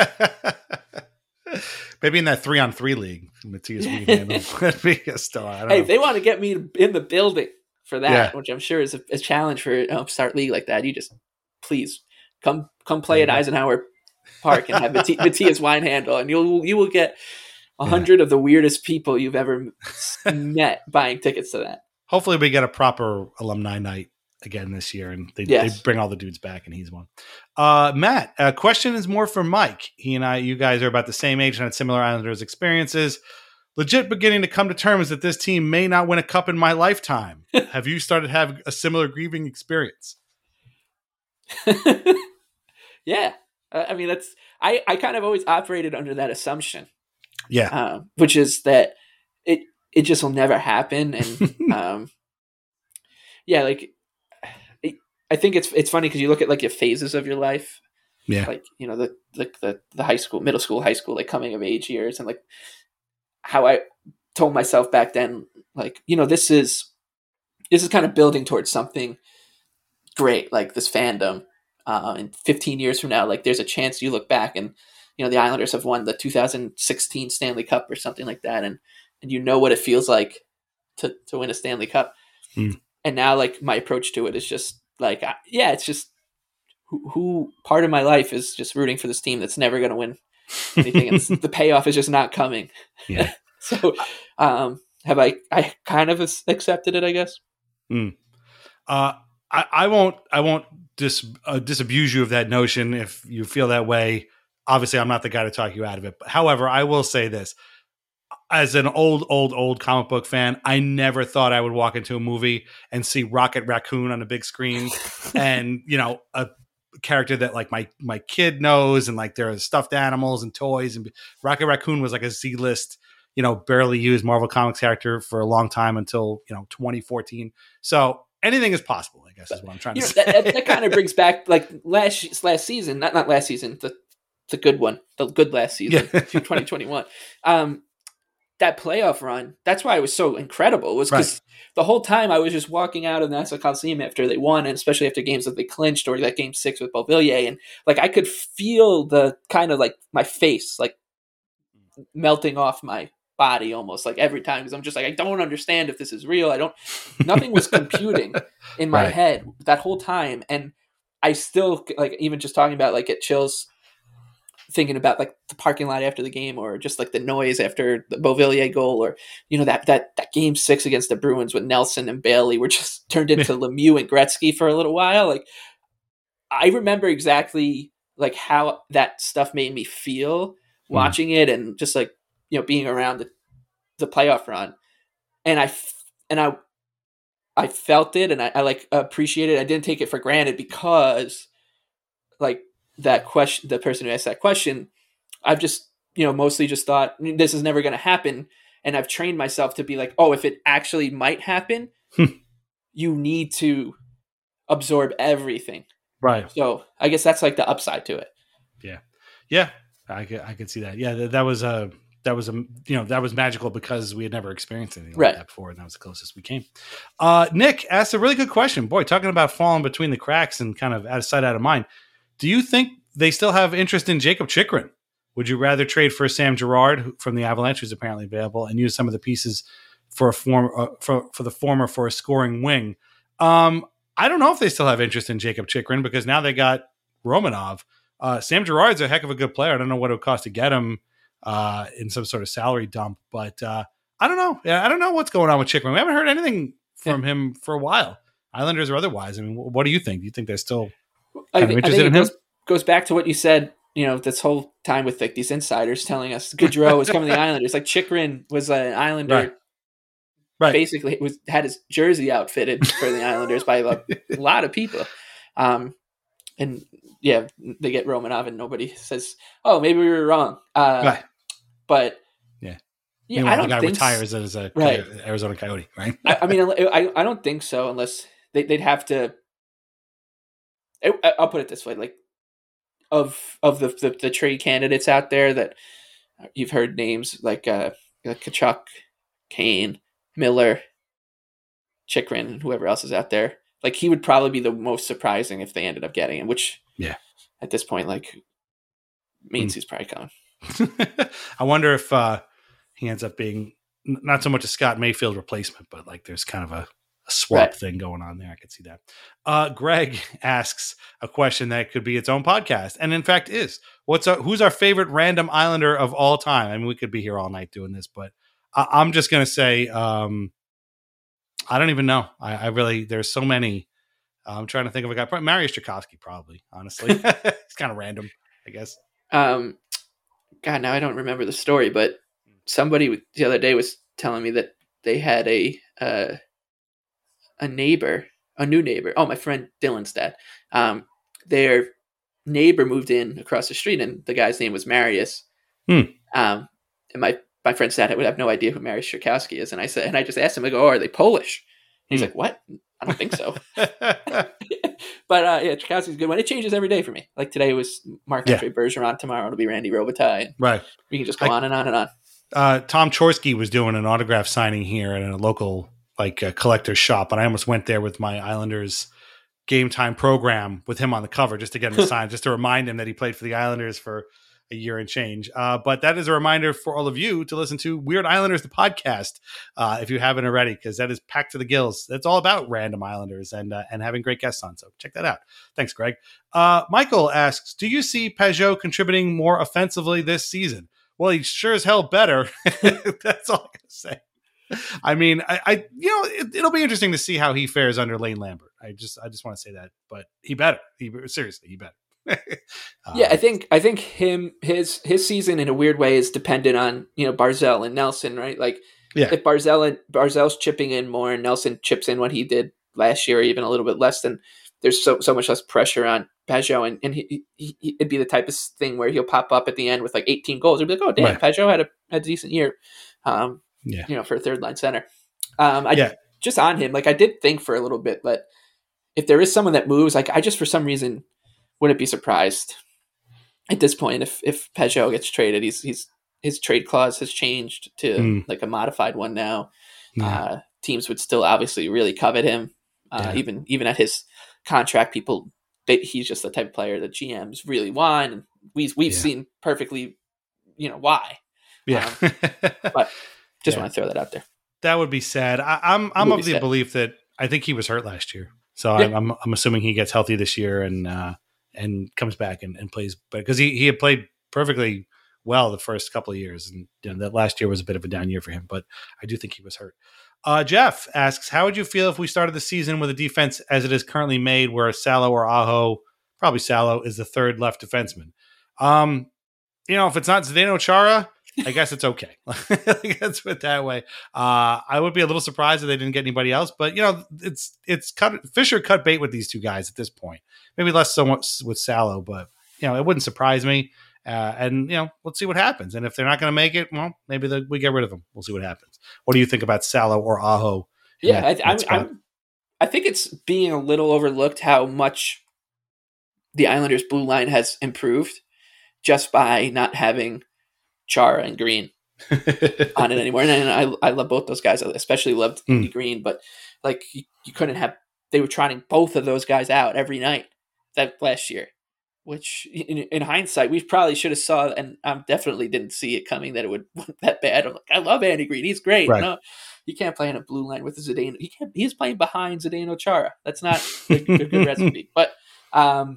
Maybe in that 3-on-3 league, Matthias Weinhandel would be a star. I don't know. If they want to get me in the building for that, which I'm sure is a challenge for a start league like that, you just please. Come play at Eisenhower Park and have Matthias Weinhandel, and you will get 100 of the weirdest people you've ever met buying tickets to that. Hopefully, we get a proper alumni night again this year, and they bring all the dudes back, and he's one. Matt, a question is more for Mike. He and you guys are about the same age and had similar Islanders experiences. Legit beginning to come to terms that this team may not win a cup in my lifetime. Have you started having a similar grieving experience? Yeah. I mean, I kind of always operated under that assumption. Yeah. Which is that it just will never happen. And I think it's funny because you look at like your phases of your life. Yeah. Like, the high school, middle school, high school, like coming of age years, and like how I told myself back then, like, this is kind of building towards something great, like this fandom. And 15 years from now, like there's a chance you look back and, the Islanders have won the 2016 Stanley Cup or something like that. And what it feels like to win a Stanley Cup. Mm. And now like my approach to it is just like, it's just who part of my life is just rooting for this team that's never going to win anything. And the payoff is just not coming. Yeah. So, have I kind of accepted it, I guess. Mm. I won't disabuse you of that notion if you feel that way. Obviously, I'm not the guy to talk you out of it. But however, I will say this. As an old comic book fan, I never thought I would walk into a movie and see Rocket Raccoon on a big screen and, a character that like my kid knows, and like there are stuffed animals and toys, and Rocket Raccoon was like a Z-list, barely used Marvel Comics character for a long time until, 2014. So anything is possible, I guess, is what I'm trying to say. That kind of brings back like last season, not last season, the good one, the good last season, 2021. That playoff run, that's why it was so incredible, was because the whole time I was just walking out of the Nassau Coliseum after they won, and especially after games that they clinched, or that game 6 with Beauvillier, and like I could feel the kind of like my face like melting off my body almost like every time, because I'm just like, I don't understand if this is real. Nothing was computing in my head that whole time, and I still like even just talking about like get chills thinking about like the parking lot after the game, or just like the noise after the Beauvillier goal, or that game 6 against the Bruins with Nelson and Bailey were just turned into Lemieux and Gretzky for a little while. Like I remember exactly like how that stuff made me feel watching it, and just like being around the playoff run, and I felt it, and I like appreciated it. I didn't take it for granted, because like that question, the person who asked that question, I've just, mostly just thought this is never going to happen. And I've trained myself to be like, oh, if it actually might happen, you need to absorb everything. Right. So I guess that's like the upside to it. Yeah. Yeah. I could see that. Yeah. That was magical, because we had never experienced anything like that before. And that was the closest we came. Nick asked a really good question. Boy, talking about falling between the cracks and kind of out of sight, out of mind. Do you think they still have interest in Jacob Chychrun? Would you rather trade for Sam Girard from the Avalanche, who's apparently available, and use some of the pieces for a for a scoring wing? I don't know if they still have interest in Jacob Chychrun, because now they got Romanov. Sam Girard's a heck of a good player. I don't know what it would cost to get him in some sort of salary dump, but I don't know. Yeah, I don't know what's going on with Chychrun. We haven't heard anything from him for a while, Islanders or otherwise. I mean, what do you think? Do you think they're still interested in him? Goes back to what you said, this whole time with like these insiders telling us Gaudreau was coming to the Islanders. Like Chychrun was an Islander, right? Basically, had his jersey outfitted for the Islanders by a lot of people, and yeah, they get Romanov, and nobody says, "Oh, maybe we were wrong." Right. But yeah, I don't the guy think retires as a Arizona Coyote, right? I mean, I don't think so, unless they'd have to. I'll put it this way: like of the trade candidates out there that you've heard names like Tkachuk, Kane, Miller, Chychrun, and whoever else is out there. Like he would probably be the most surprising if they ended up getting him, which at this point like means he's probably coming. I wonder if he ends up being not so much a Scott Mayfield replacement, but like there's kind of a swap thing going on there. I could see that. Greg asks a question that could be its own podcast, and in fact is, who's our favorite random Islander of all time? I mean, we could be here all night doing this, but I'm just going to say, I don't even know. I really, there's so many. I'm trying to think of a guy. Mariusz Czerkawski, probably, honestly. It's kind of random, I guess. God, now I don't remember the story, but somebody the other day was telling me that they had a new neighbor. Oh, my friend Dylan's dad. Their neighbor moved in across the street, and the guy's name was Marius. And my friend said I would have no idea who Mariusz Czerkawski is, and I just asked him, I go, "Oh, are they Polish?" He's like, "What? I don't think so." But yeah, Czerkawski's a good one. It changes every day for me. Like today was Marc-Andre Bergeron. Tomorrow it'll be Randy Robitaille. Right. We can just go on and on and on. Tom Chorsky was doing an autograph signing here at a local collector's shop, and I almost went there with my Islanders Game Time program with him on the cover just to get him to sign, just to remind him that he played for the Islanders for a year and change. But that is a reminder for all of you to listen to Weird Islanders, the podcast, if you haven't already, because that is packed to the gills. It's all about random Islanders and having great guests on. So check that out. Thanks, Greg. Michael asks, do you see Pageau contributing more offensively this season? Well, he sure as hell better. That's all I can say. I mean, it'll be interesting to see how he fares under Lane Lambert. I just want to say that, but he better. Seriously, he better. Yeah, I think his season in a weird way is dependent on Barzal and Nelson, right? Like if Barzal's chipping in more and Nelson chips in what he did last year, or even a little bit less, then there's so much less pressure on Pageau, and it'd be the type of thing where he'll pop up at the end with like 18 goals. It'd be like, oh damn, Pageau had a decent year, for a third line center. Just on him, like I did think for a little bit, but if there is someone that moves, like I just for some reason wouldn't be surprised at this point if Pageau gets traded. His trade clause has changed to like a modified one now. Teams would still obviously really covet him, even at his contract. He's just the type of player that GMs really want, and we've seen perfectly, why. But just want to throw that out there. That would be sad. I'm of the belief that I think he was hurt last year, so I'm assuming he gets healthy this year and comes back and plays, because he had played perfectly well the first couple of years, and that last year was a bit of a down year for him. But I do think he was hurt. Jeff asks, how would you feel if we started the season with a defense as it is currently made, where Salo or Aho, probably Salo, is the third left defenseman? If it's not Zdeno Chara, I guess it's okay. Let's put it that way. I would be a little surprised if they didn't get anybody else, but Fisher cut bait with these two guys at this point. Maybe less so with Salo, but it wouldn't surprise me. Let's see what happens. And if they're not going to make it, well, maybe we get rid of them. We'll see what happens. What do you think about Salo or Aho? Yeah, I think it's being a little overlooked how much the Islanders' blue line has improved just by not having Chara and Green on it anymore. And I love both those guys. I especially loved Andy Green, but like you couldn't have. They were trying both of those guys out every night that last year. Which, in hindsight, we probably should have saw, and I definitely didn't see it coming that it would that bad. I'm like, I love Andy Green; he's great. Right. No, you can't play in a blue line with Zdeno. He's playing behind Zdeno Chara. That's not a good recipe. But I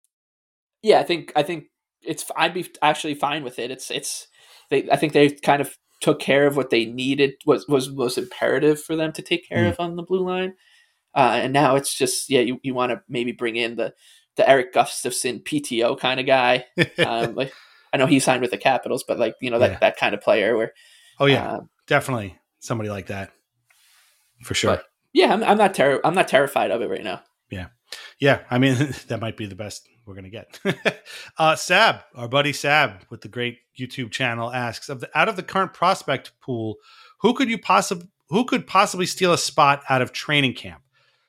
think I'd be actually fine with it. I think they kind of took care of what they needed, was most imperative for them to take care of on the blue line, and now it's just you want to maybe bring in the Eric Gustafson PTO kind of guy. Like I know he signed with the Capitals, but that kind of player where, definitely somebody like that for sure. But, I'm not terrified of it right now. Yeah. I mean, that might be the best we're going to get. Sab, our buddy Sab with the great YouTube channel asks, out of the current prospect pool, who could possibly steal a spot out of training camp?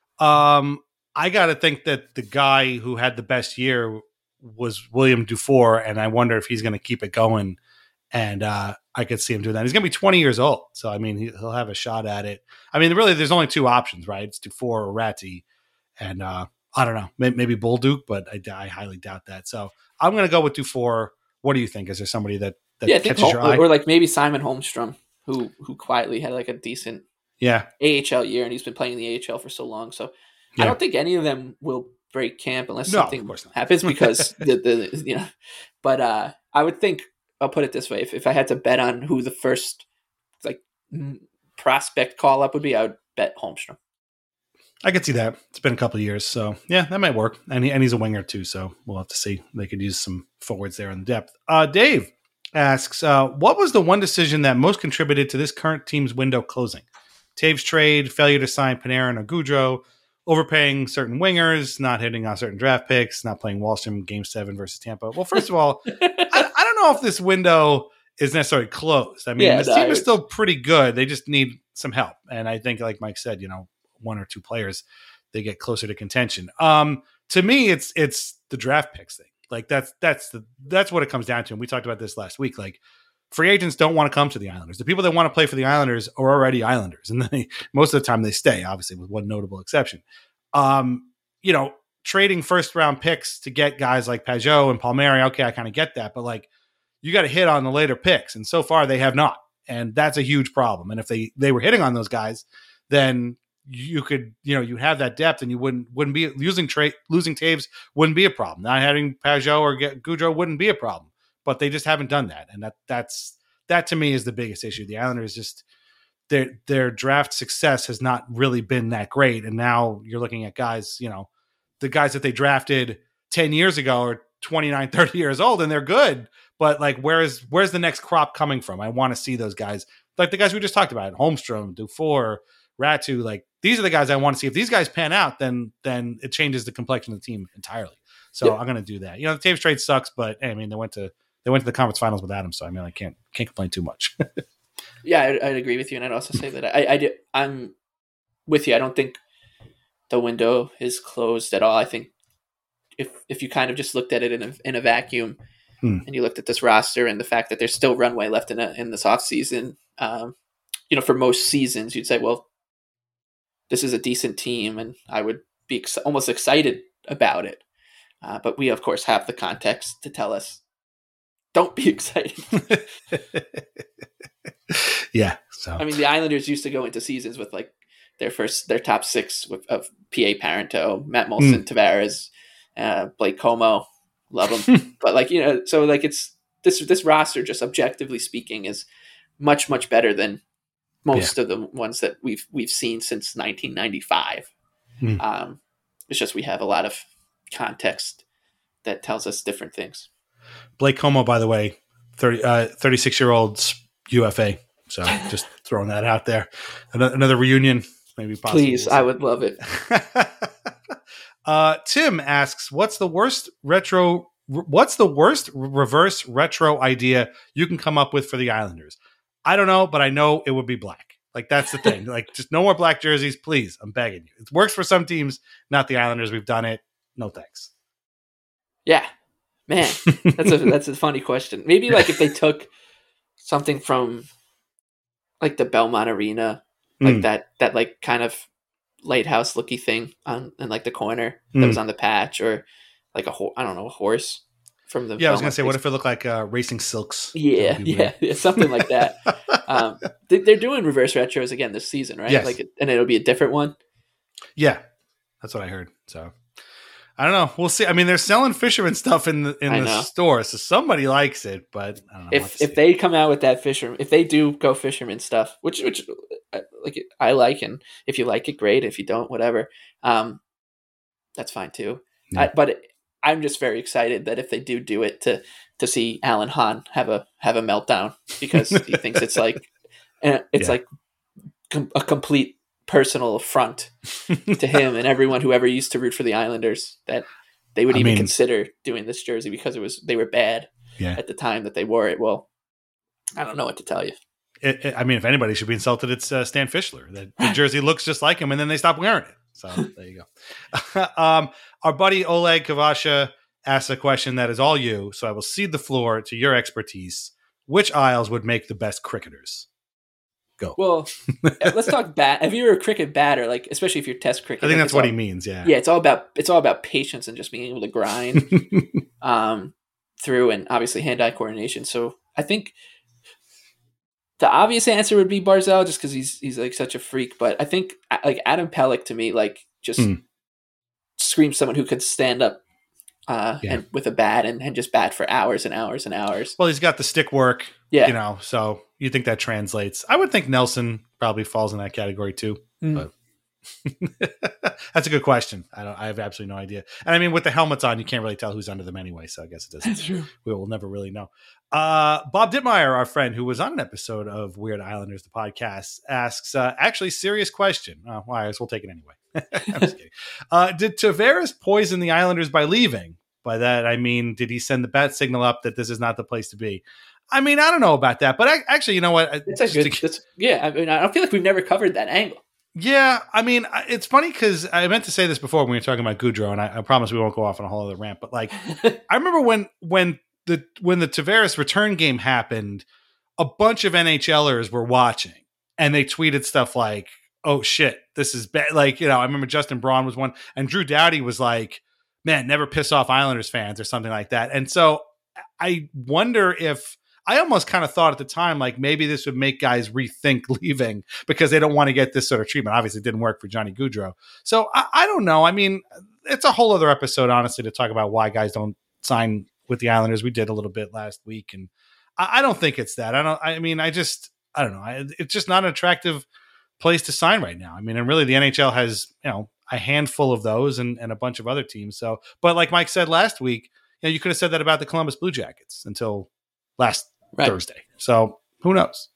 I got to think that the guy who had the best year was William Dufour, and I wonder if he's going to keep it going. And I could see him doing that. He's going to be 20 years old, so I mean he'll have a shot at it. I mean, really, there's only two options, right? It's Dufour or Ratty, and I don't know, maybe Bolduc, but I highly doubt that. So I'm going to go with Dufour. What do you think? Is there somebody that catches your eye, or like maybe Simon Holmstrom, who quietly had like a decent AHL year, and he's been playing in the AHL for so long, so. Yeah. I don't think any of them will break camp unless something happens because But I would think, I'll put it this way: if I had to bet on who the first prospect call up would be, I would bet Holmstrom. I could see that. It's been a couple of years, so that might work. And he's a winger too, so we'll have to see. They could use some forwards there in the depth. Dave asks, what was the one decision that most contributed to this current team's window closing? Taves trade, failure to sign Panarin or Gaudreau, overpaying certain wingers, not hitting on certain draft picks, not playing Wallstrom Game 7 versus Tampa. Well, first of all, I don't know if this window is necessarily closed. I mean, this team is still pretty good. They just need some help. And I think, like Mike said, one or two players, they get closer to contention. To me, it's the draft picks thing. Like that's what it comes down to. And we talked about this last week. Like, free agents don't want to come to the Islanders. The people that want to play for the Islanders are already Islanders, and most of the time they stay, obviously, with one notable exception. Trading first round picks to get guys like Pajot and Palmieri, okay, I kind of get that, but like you got to hit on the later picks, and so far they have not, and that's a huge problem. And if they were hitting on those guys, then you could you have that depth, and you wouldn't be losing Taves wouldn't be a problem. Not having Pajot or Gaudreau wouldn't be a problem. But they just haven't done that, and that to me is the biggest issue. The Islanders just their draft success has not really been that great, and now you're looking at guys, the guys that they drafted 10 years ago are 29, 30 years old, and they're good. But like, where's the next crop coming from? I want to see those guys, like the guys we just talked about, Holmstrom, Dufour, Ratu. Like, these are the guys I want to see. If these guys pan out, then it changes the complexion of the team entirely. So I'm going to do that. The Taves trade sucks, but I mean, they went to the conference finals with Adam, so I mean, I can't complain too much. Yeah, I'd agree with you, and I'd also say that I'm with you. I don't think the window is closed at all. I think if you kind of just looked at it in a vacuum, and you looked at this roster and the fact that there's still runway left in this offseason, for most seasons, you'd say, well, this is a decent team, and I would be almost excited about it. But we, of course, have the context to tell us, don't be excited. Yeah. So I mean, the Islanders used to go into seasons with like their top six of P.A. Parento, Matt Molson, Tavares, Blake Como, love them. But like, so like this roster, just objectively speaking, is much, much better than most of the ones that we've seen since 1995. It's just we have a lot of context that tells us different things. Blake Como, by the way, 36-year-old UFA. So just throwing that out there. Another reunion, maybe possible. Please, I would love it. Tim asks, what's the worst reverse retro idea you can come up with for the Islanders? I don't know, but I know it would be black. Like, that's the thing. Like, just no more black jerseys, please. I'm begging you. It works for some teams, not the Islanders. We've done it. No thanks. Yeah, man, that's a funny question. Maybe like if they took something from like the Belmont Arena, like that like kind of lighthouse looky thing in like the corner that was on the patch, or like a horse from the. Yeah, I was gonna say, what if it looked like Racing Silks? Yeah, something like that. They're doing reverse retros again this season, right? Yes. Like, and it'll be a different one. Yeah, that's what I heard. So I don't know. We'll see. I mean, they're selling Fisherman stuff in the store, so somebody likes it. But I don't know. If they come out with that Fisherman, if they do go Fisherman stuff, which like I like, and if you like it, great. If you don't, whatever. That's fine too. Yeah. But I'm just very excited that if they do it to see Alan Hahn have a meltdown, because he thinks it's like like a complete personal affront to him and everyone who ever used to root for the Islanders, that they would even consider doing this jersey because they were bad at the time that they wore it. Well, I don't know what to tell you. I mean, if anybody should be insulted, it's Stan Fischler. The jersey looks just like him, and then they stop wearing it. So there you go. Our buddy Oleg Kavasha asked a question that is all you, so I will cede the floor to your expertise. Which Isles would make the best cricketers? Go. Well, let's talk bat. If you're a cricket batter, like especially if you're test cricket, I think that's what he means. Yeah, it's all about patience and just being able to grind through, and obviously hand-eye coordination. So I think the obvious answer would be Barzal, just because he's like such a freak. But I think like Adam Pelech to me, like just screams someone who could stand up and with a bat and just bat for hours and hours and hours. Well, he's got the stick work, so you think that translates. I would think Nelson probably falls in that category too, but that's a good question. I have absolutely no idea. And I mean, with the helmets on, you can't really tell who's under them anyway. So I guess it doesn't. That's true. We will never really know. Bob Dittmeyer, our friend who was on an episode of Weird Islanders, the podcast, asks, actually serious question. Why? I guess we'll take it anyway. I'm just kidding. Did Tavares poison the Islanders by leaving? By that, I mean, did he send the bat signal up that this is not the place to be? I mean, I don't know about that, but actually, you know what? It's a good. I mean, I feel like we've never covered that angle. Yeah, I mean, it's funny because I meant to say this before when we were talking about Goudreau, and I promise we won't go off on a whole other rant. But like, I remember when the Tavares return game happened, a bunch of NHLers were watching, and they tweeted stuff like, "Oh shit, this is bad." Like, I remember Justin Braun was one, and Drew Doughty was like, "Man, never piss off Islanders fans," or something like that. And so I wonder if. I almost kind of thought at the time, like maybe this would make guys rethink leaving because they don't want to get this sort of treatment. Obviously, it didn't work for Johnny Gaudreau. So I don't know. I mean, it's a whole other episode, honestly, to talk about why guys don't sign with the Islanders. We did a little bit last week, and I don't think it's that. I don't know. It's just not an attractive place to sign right now. I mean, and really the NHL has, a handful of those and a bunch of other teams. So, but like Mike said last week, you could have said that about the Columbus Blue Jackets until last Thursday. So who knows?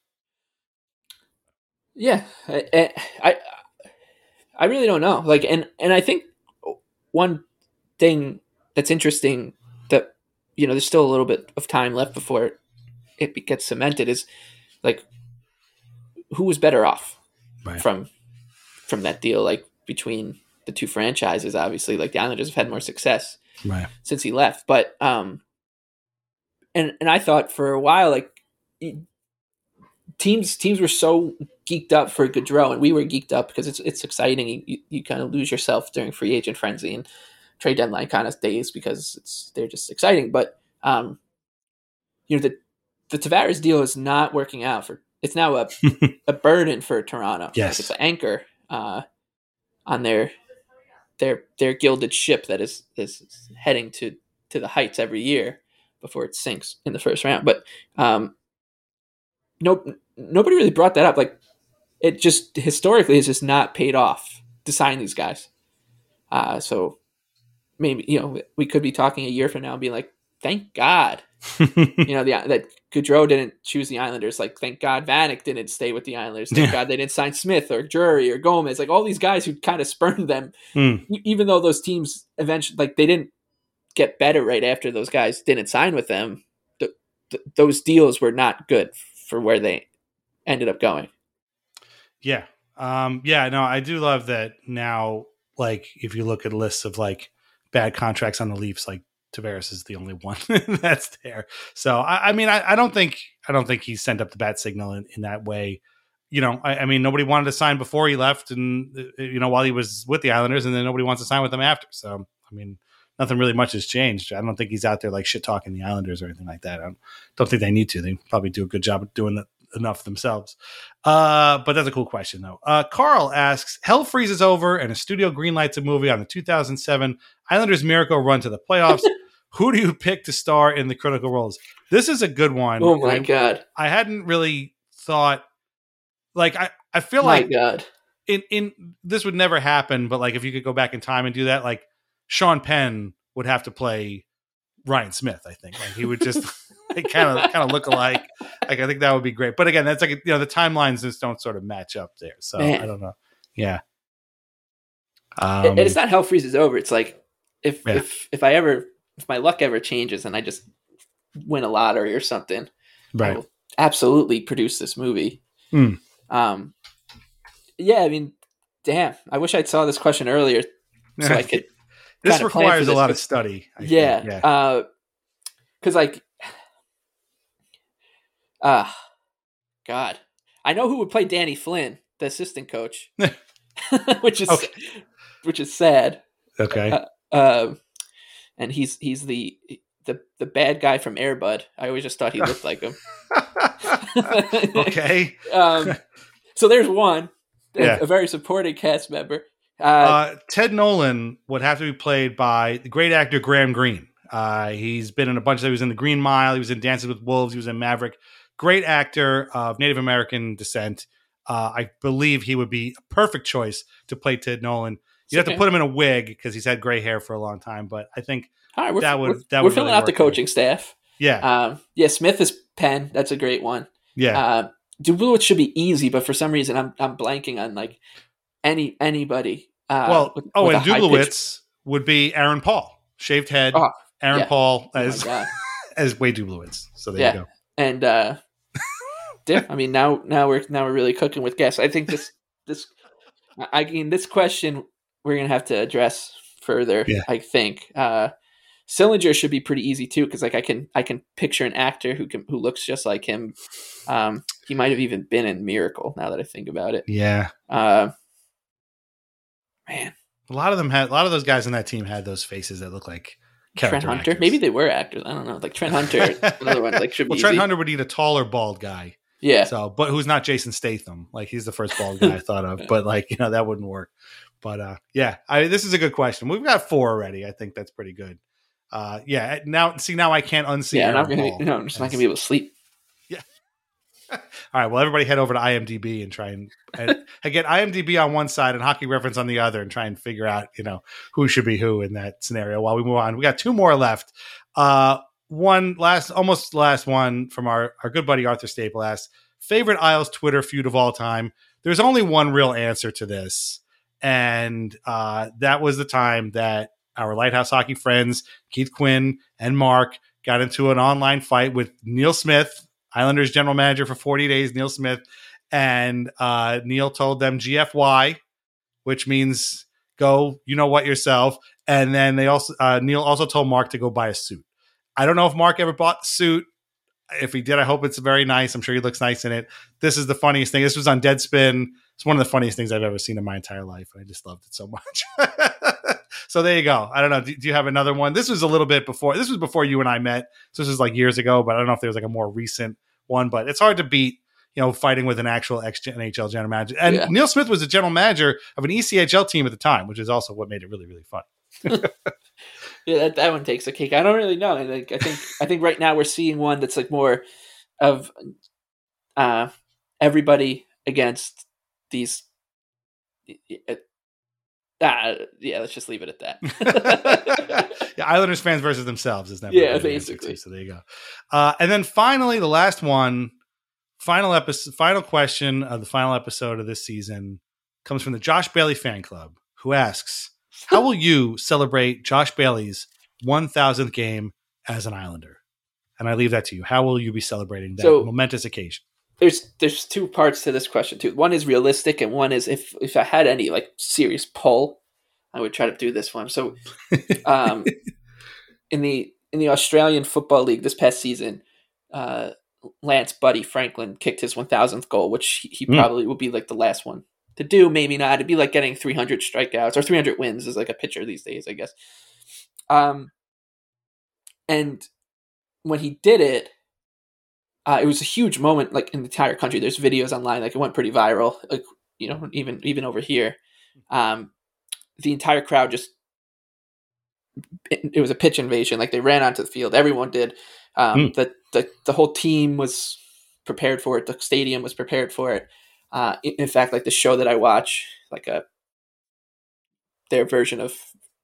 Yeah, I really don't know. Like, and I think one thing that's interesting that there's still a little bit of time left before it gets cemented is like who was better off from that deal, like between the two franchises. Obviously, like the Islanders have had more success since he left, but And I thought for a while, like teams were so geeked up for Gaudreau, and we were geeked up because it's exciting. You kind of lose yourself during free agent frenzy and trade deadline kind of days because they're just exciting. But the Tavares deal is not working out it's now a burden for Toronto. Yes, like it's an anchor on their gilded ship that is heading to the heights every year. before it sinks in the first round. But nobody really brought that up. Like, it just historically has just not paid off to sign these guys. So maybe, we could be talking a year from now and be like, thank God, that Gaudreau didn't choose the Islanders. Like, thank God Vanek didn't stay with the Islanders. Thank God they didn't sign Smith or Drury or Gomez. Like, all these guys who kind of spurned them, even though those teams eventually, like, they didn't get better right after those guys didn't sign with them. Those deals were not good for where they ended up going. Yeah. No, I do love that now. Like, if you look at lists of like bad contracts on the Leafs, like Tavares is the only one that's there. So I don't think he sent up the bat signal in that way. I mean, nobody wanted to sign before he left, and while he was with the Islanders, and then nobody wants to sign with him after. So I mean, nothing really much has changed. I don't think he's out there like shit talking the Islanders or anything like that. I don't think they need to. They probably do a good job of doing that enough themselves. But that's a cool question though. Carl asks, hell freezes over and a studio greenlights a movie on the 2007 Islanders miracle run to the playoffs. Who do you pick to star in the critical roles? This is a good one. Oh my God. I hadn't really thought, like, I feel like God. in this would never happen, but like if you could go back in time and do that, like Sean Penn would have to play Ryan Smith, I think. Like, he would just they kind of look alike. Like, I think that would be great. But again, that's like, the timelines just don't sort of match up there. So man. I don't know. Yeah. It's not hell freezes over. It's like if my luck ever changes and I just win a lottery or something, right, I will absolutely produce this movie. Yeah, I mean, damn, I wish I'd saw this question earlier so I could. This requires a lot of study. Yeah. Because God, I know who would play Danny Flynn, the assistant coach, which is sad. Okay. And he's the bad guy from Air Bud. I always just thought he looked like him. Okay. So there's one, a very supporting cast member. Ted Nolan would have to be played by the great actor Graham Greene. He's been in a bunch of. He was in The Green Mile. He was in Dances with Wolves. He was in Maverick. Great actor of Native American descent. I believe he would be a perfect choice to play Ted Nolan. You'd have to put him in a wig because he's had gray hair for a long time. But I think we're filling really out the coaching staff. Yeah. Smith is Penn. That's a great one. Yeah. Dublowitz should be easy, but for some reason I'm blanking on like anybody. And Dublowitz would be Aaron Paul, shaved head. Aaron Paul as Wade Dublowitz. So there you go. And I mean, now we're really cooking with guests. I think this question we're gonna have to address further. Yeah. I think Sillinger should be pretty easy too, because like I can picture an actor who looks just like him. He might have even been in Miracle. Now that I think about it. Yeah. Man, a lot of those guys on that team had those faces that look like Trent Hunter. Actors. Maybe they were actors. I don't know. Like Trent Hunter, another one. Like should be. Well, Trent Hunter would need a taller, bald guy. Yeah. So, but who's not Jason Statham? Like he's the first bald guy I thought of, but like that wouldn't work. But this is a good question. We've got 4 already. I think that's pretty good. Now I can't unsee. Yeah, I'm just not gonna be able to sleep. Yeah. All right. Well, everybody head over to IMDb and try and get IMDb on one side and Hockey Reference on the other, and try and figure out who should be who in that scenario. While we move on, we got 2 more left. Almost last one from our good buddy Arthur Staple asks, favorite Isles Twitter feud of all time. There's only one real answer to this, and that was the time that our Lighthouse Hockey friends Keith Quinn and Mark got into an online fight with Neil Smith, Islanders general manager for 40 days, Neil Smith, and Neil told them GFY, which means go, yourself. And then Neil also told Mark to go buy a suit. I don't know if Mark ever bought the suit. If he did, I hope it's very nice. I'm sure he looks nice in it. This is the funniest thing. This was on Deadspin. It's one of the funniest things I've ever seen in my entire life. I just loved it so much. So there you go. I don't know. Do you have another one? This was a little bit before. This was before you and I met. So this was like years ago, but I don't know if there was like a more recent one. But it's hard to beat, fighting with an actual ex-NHL general manager. And Neil Smith was the general manager of an ECHL team at the time, which is also what made it really, really fun. Yeah, that one takes a cake. I don't really know. Like, I think right now we're seeing one that's like more of everybody against these. Yeah, let's just leave it at that. Yeah, Islanders fans versus themselves is never basically. So there you go. And then finally, the last one, final question of the final episode of this season comes from the Josh Bailey fan club, who asks, "How will you celebrate Josh Bailey's 1,000th game as an Islander?" And I leave that to you. How will you be celebrating that momentous occasion? There's two parts to this question too. One is realistic, and one is if I had any like serious pull, I would try to do this one. So, in the Australian Football League this past season, Lance Buddy Franklin kicked his 1,000th goal, which he probably will be like the last one to do. Maybe not. It'd be like getting 300 strikeouts or 300 wins as like a pitcher these days, I guess. And when he did it, it was a huge moment, like in the entire country. There's videos online, like it went pretty viral, like, you know, even over here. The entire crowd it was a pitch invasion. Like they ran onto the field. Everyone did. The whole team was prepared for it. The stadium was prepared for it. In fact, like the show that I watch, like their version of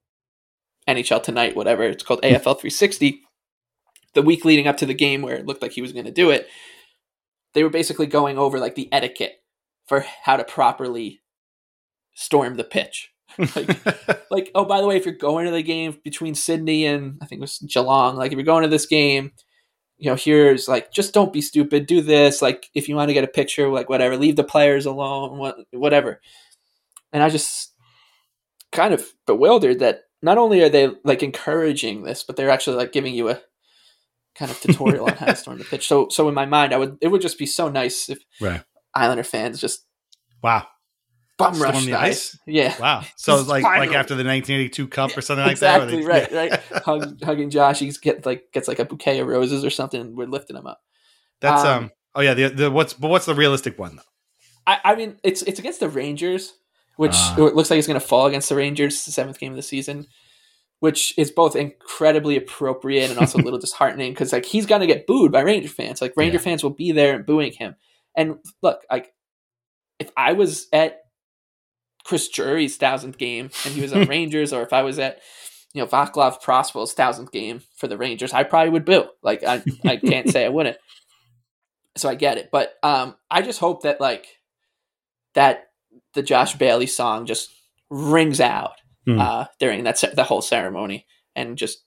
NHL Tonight, whatever, it's called AFL 360. The week leading up to the game where it looked like he was going to do it, they were basically going over like the etiquette for how to properly storm the pitch. like, oh, by the way, if you're going to the game between Sydney and I think it was Geelong, like if you're going to this game, you know, here's like, just don't be stupid, do this. Like if you want to get a picture, like whatever, leave the players alone, whatever. And I just kind of bewildered that not only are they like encouraging this, but they're actually like giving you a kind of tutorial on how to storm the pitch. So in my mind, it would just be so nice if Islander fans just bum rush the ice. Yeah. Wow. So it's like after the 1982 Cup or something like exactly, that. Right. Hugging Josh, he gets like a bouquet of roses or something, and we're lifting him up. That's what's the realistic one though? I mean, it's against the Rangers, which it looks like it's going to fall against the Rangers, the 7th game of the season, which is both incredibly appropriate and also a little disheartening because like he's going to get booed by Ranger fans. Like Ranger fans will be there and booing him. And look, like if I was at Chris Drury's 1,000th game and he was on Rangers, or if I was at, you know, Vaclav Prospel's 1,000th game for the Rangers, I probably would boo. Like I can't say I wouldn't. So I get it, but I just hope that like that the Josh Bailey song just rings out during the whole ceremony, and just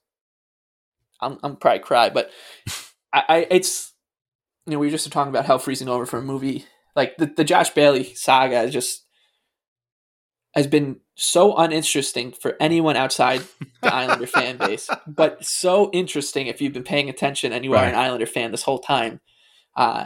I'm probably cry, but it's, you know, we were just talking about Hell Freezing Over for a movie. Like the Josh Bailey saga has been so uninteresting for anyone outside the Islander fan base, but so interesting if you've been paying attention and you are an Islander fan this whole time. I'm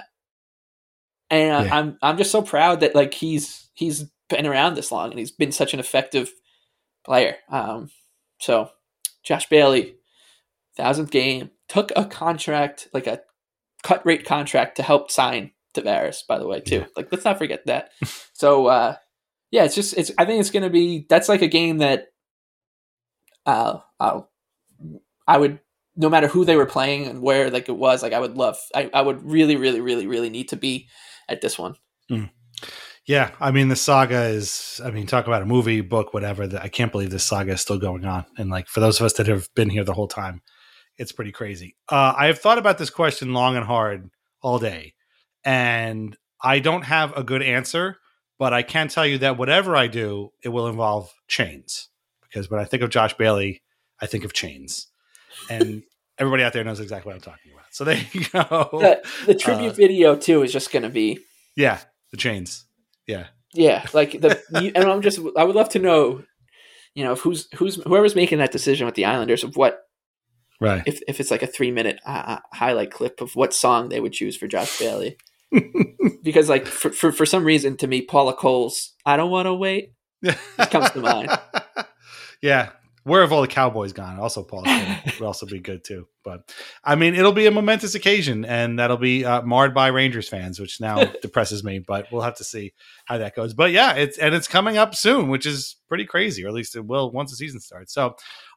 just so proud that like he's been around this long and he's been such an effective player. So Josh Bailey, 1,000th game, took a contract, like a cut rate contract to help sign Tavares, by the way, too. Like, let's not forget that. So, I think it's going to be, that's like a game that I would, no matter who they were playing and where like it was, like I would really, really, really, really need to be at this one. Yeah. I mean, the saga is, talk about a movie, book, whatever. I can't believe this saga is still going on. And like, for those of us that have been here the whole time, it's pretty crazy. I have thought about this question long and hard all day, and I don't have a good answer, but I can tell you that whatever I do, it will involve chains, because when I think of Josh Bailey, I think of chains, and everybody out there knows exactly what I'm talking about. So there you go. The tribute video too is just going to be, the chains. Yeah. Like and I would love to know, you know, whoever's making that decision with the Islanders of what, right. If it's like a 3-minute highlight clip of what song they would choose for Josh Bailey. Because like for some reason, to me, Paula Cole's "I Don't Want to Wait" comes to mind. Yeah, where have all the Cowboys gone? Also, Paula Cole would also be good too. But I mean, it'll be a momentous occasion, and that'll be marred by Rangers fans, which now depresses me. But we'll have to see how that goes. But yeah, it's coming up soon, which is pretty crazy, or at least it will once the season starts. So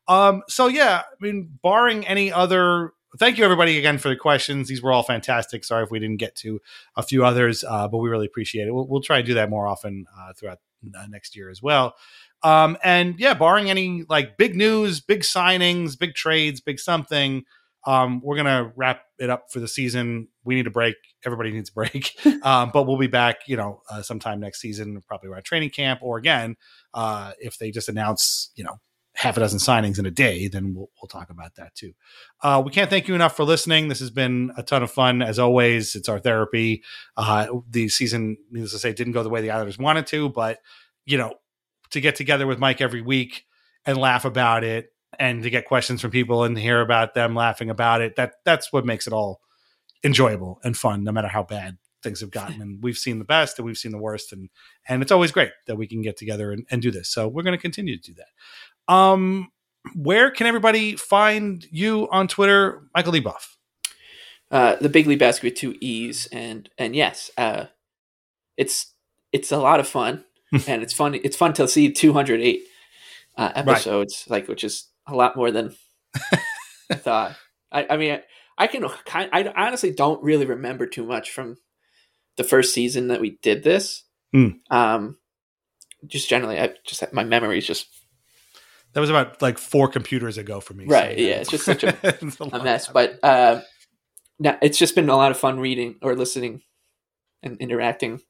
So yeah, I mean, barring any other, thank you everybody again for the questions. These were all fantastic. Sorry if we didn't get to a few others, but we really appreciate it. We'll try to do that more often throughout next year as well. And yeah, barring any like big news, big signings, big trades, big something, we're gonna wrap it up for the season. We need a break. Everybody needs a break. But we'll be back, sometime next season, probably around training camp, or again, if they just announce, half a dozen signings in a day, then we'll talk about that too. We can't thank you enough for listening. This has been a ton of fun. As always, it's our therapy. The season, needless to say, didn't go the way the Islanders wanted to, but to get together with Mike every week and laugh about it, and to get questions from people and hear about them laughing about it, that's what makes it all enjoyable and fun, no matter how bad things have gotten. And we've seen the best and we've seen the worst, and it's always great that we can get together and do this. So we're going to continue to do that. Where can everybody find you on Twitter, Michael Leboff? The Big League Basket with 2 E's, and yes, it's a lot of fun, and it's fun. It's fun to see 208 episodes, right, which is a lot more than I thought. I mean, I honestly don't really remember too much from the first season that we did this. Just generally, my memory is just. That was about like 4 computers ago for me. Right. So, yeah. It's just such a mess. But now it's just been a lot of fun reading or listening and interacting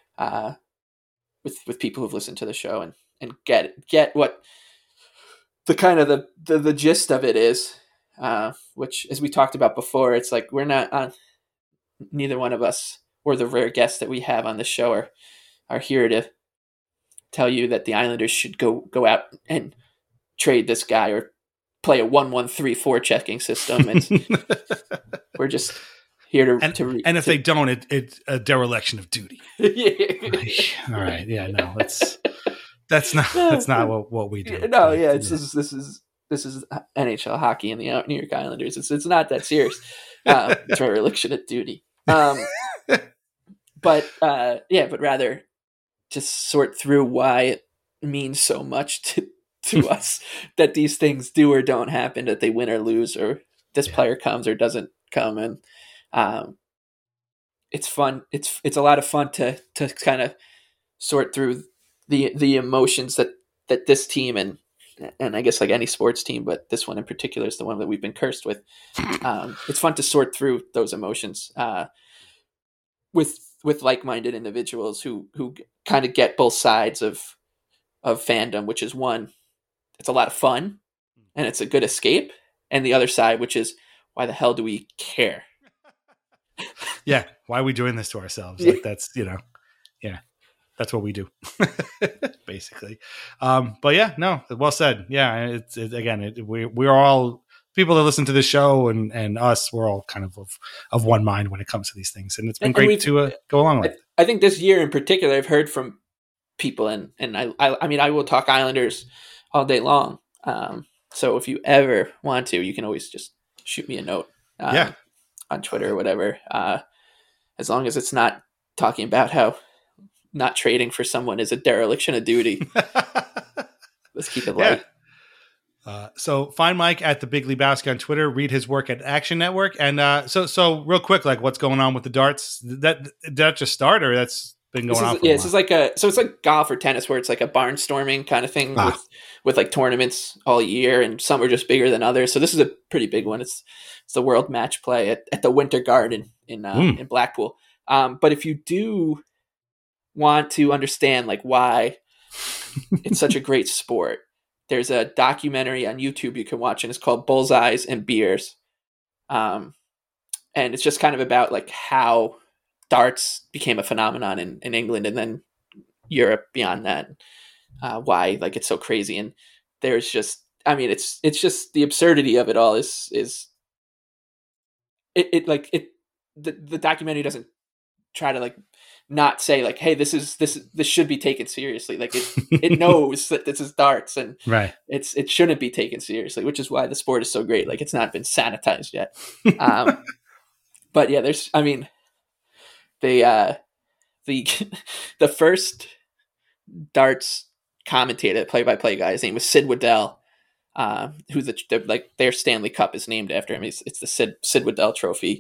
with people who've listened to the show and get what the kind of the gist of it is, which, as we talked about before, it's like we're not neither one of us or the rare guests that we have on the show are here to tell you that the Islanders should go out and trade this guy or play a 1-1-3-4 checking system. And we're just here to and if they don't, it's a dereliction of duty. All right. Yeah, no, that's not what we do. No, yeah, this is NHL hockey in the New York Islanders. It's not that serious. It's a dereliction of duty. But rather just sort through why it means so much to us that these things do or don't happen, that they win or lose, or this player comes or doesn't come. And it's fun. It's a lot of fun to kind of sort through the emotions that this team and I guess like any sports team, but this one in particular is the one that we've been cursed with. It's fun to sort through those emotions with like-minded individuals who kind of get both sides of fandom, which is one, it's a lot of fun and it's a good escape, and the other side, which is, why the hell do we care? Yeah, why are we doing this to ourselves? Like that's that's what we do, basically. But yeah, no, well said. Yeah, we're all people that listen to this show and us. We're all kind of one mind when it comes to these things, and it's been great to go along with. I think this year in particular, I've heard from people, and I mean, I will talk Islanders all day long. So if you ever want to, you can always just shoot me a note on Twitter or whatever, as long as it's not talking about how not trading for someone is a dereliction of duty. Let's keep it light. So find Mike at the Big Lebowski on Twitter, read his work at Action Network. And so real quick, like what's going on with the darts? Did that just start, or that's been going on for a while? This is like it's like golf or tennis, where it's like a barnstorming kind of thing with like tournaments all year, and some are just bigger than others. So this is a pretty big one. It's the World Match Play at the Winter Garden in Blackpool. But if you do want to understand like why it's such a great sport, there's a documentary on YouTube you can watch, and it's called Bullseyes and Beers. And it's just kind of about like how darts became a phenomenon in England and then Europe beyond that. Why like it's so crazy. And there's just, I mean, it's just the absurdity of it all is the documentary doesn't try to like not say like, hey, this should be taken seriously. Like it knows that this is darts, and right. It shouldn't be taken seriously, which is why the sport is so great. Like it's not been sanitized yet. But yeah, the first darts commentator, play-by-play guy, his name was Sid Waddell. who their Stanley Cup is named after him. It's the Sid Waddell Trophy.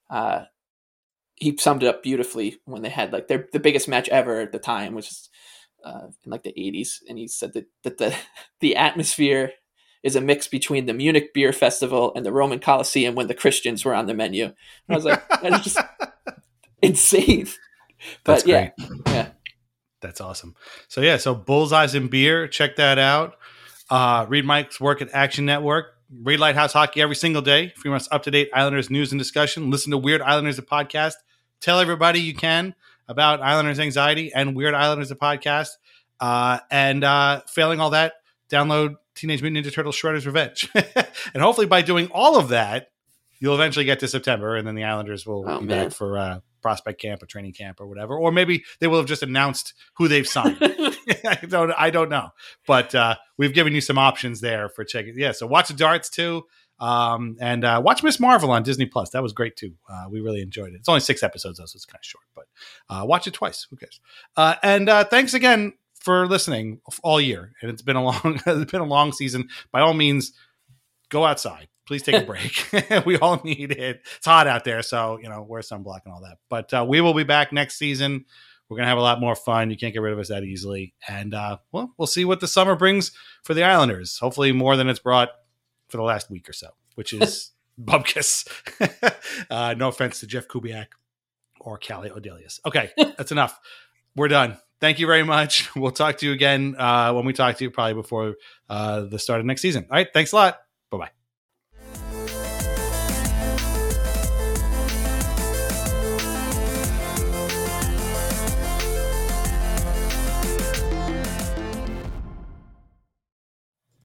He summed it up beautifully when they had like the biggest match ever at the time, which is in like the 80s, and he said that the atmosphere is a mix between the Munich Beer Festival and the Roman Colosseum when the Christians were on the menu. And I was like, that is just insane. But yeah. That's awesome. So Bullseyes and Beer, check that out. Read Mike's work at Action Network. Read Lighthouse Hockey every single day for your most up-to-date Islanders news and discussion. Listen to Weird Islanders, the podcast. Tell everybody you can about Islanders Anxiety and Weird Islanders, the podcast. And failing all that, download Teenage Mutant Ninja Turtles Shredder's Revenge. And hopefully by doing all of that, you'll eventually get to September, and then the Islanders will be back for prospect camp or training camp or whatever. Or maybe they will have just announced who they've signed. I don't know. But we've given you some options there for checking. Yeah, so watch the darts too. And watch Miss Marvel on Disney Plus. That was great too. We really enjoyed it. It's only 6 episodes though, so it's kind of short, but watch it twice. Who cares? And thanks again for listening all year. And it's been a long season. By all means, go outside. Please take a break. We all need it. It's hot out there, so wear sunblock and all that. But we will be back next season. We're gonna have a lot more fun. You can't get rid of us that easily. And we'll see what the summer brings for the Islanders. Hopefully more than it's brought for the last week or so, which is bubkiss. No offense to Jeff Kubiak or Callie Odelius. Okay, that's enough. We're done. Thank you very much. We'll talk to you again when we talk to you, probably before the start of next season. All right, thanks a lot. Bye-bye.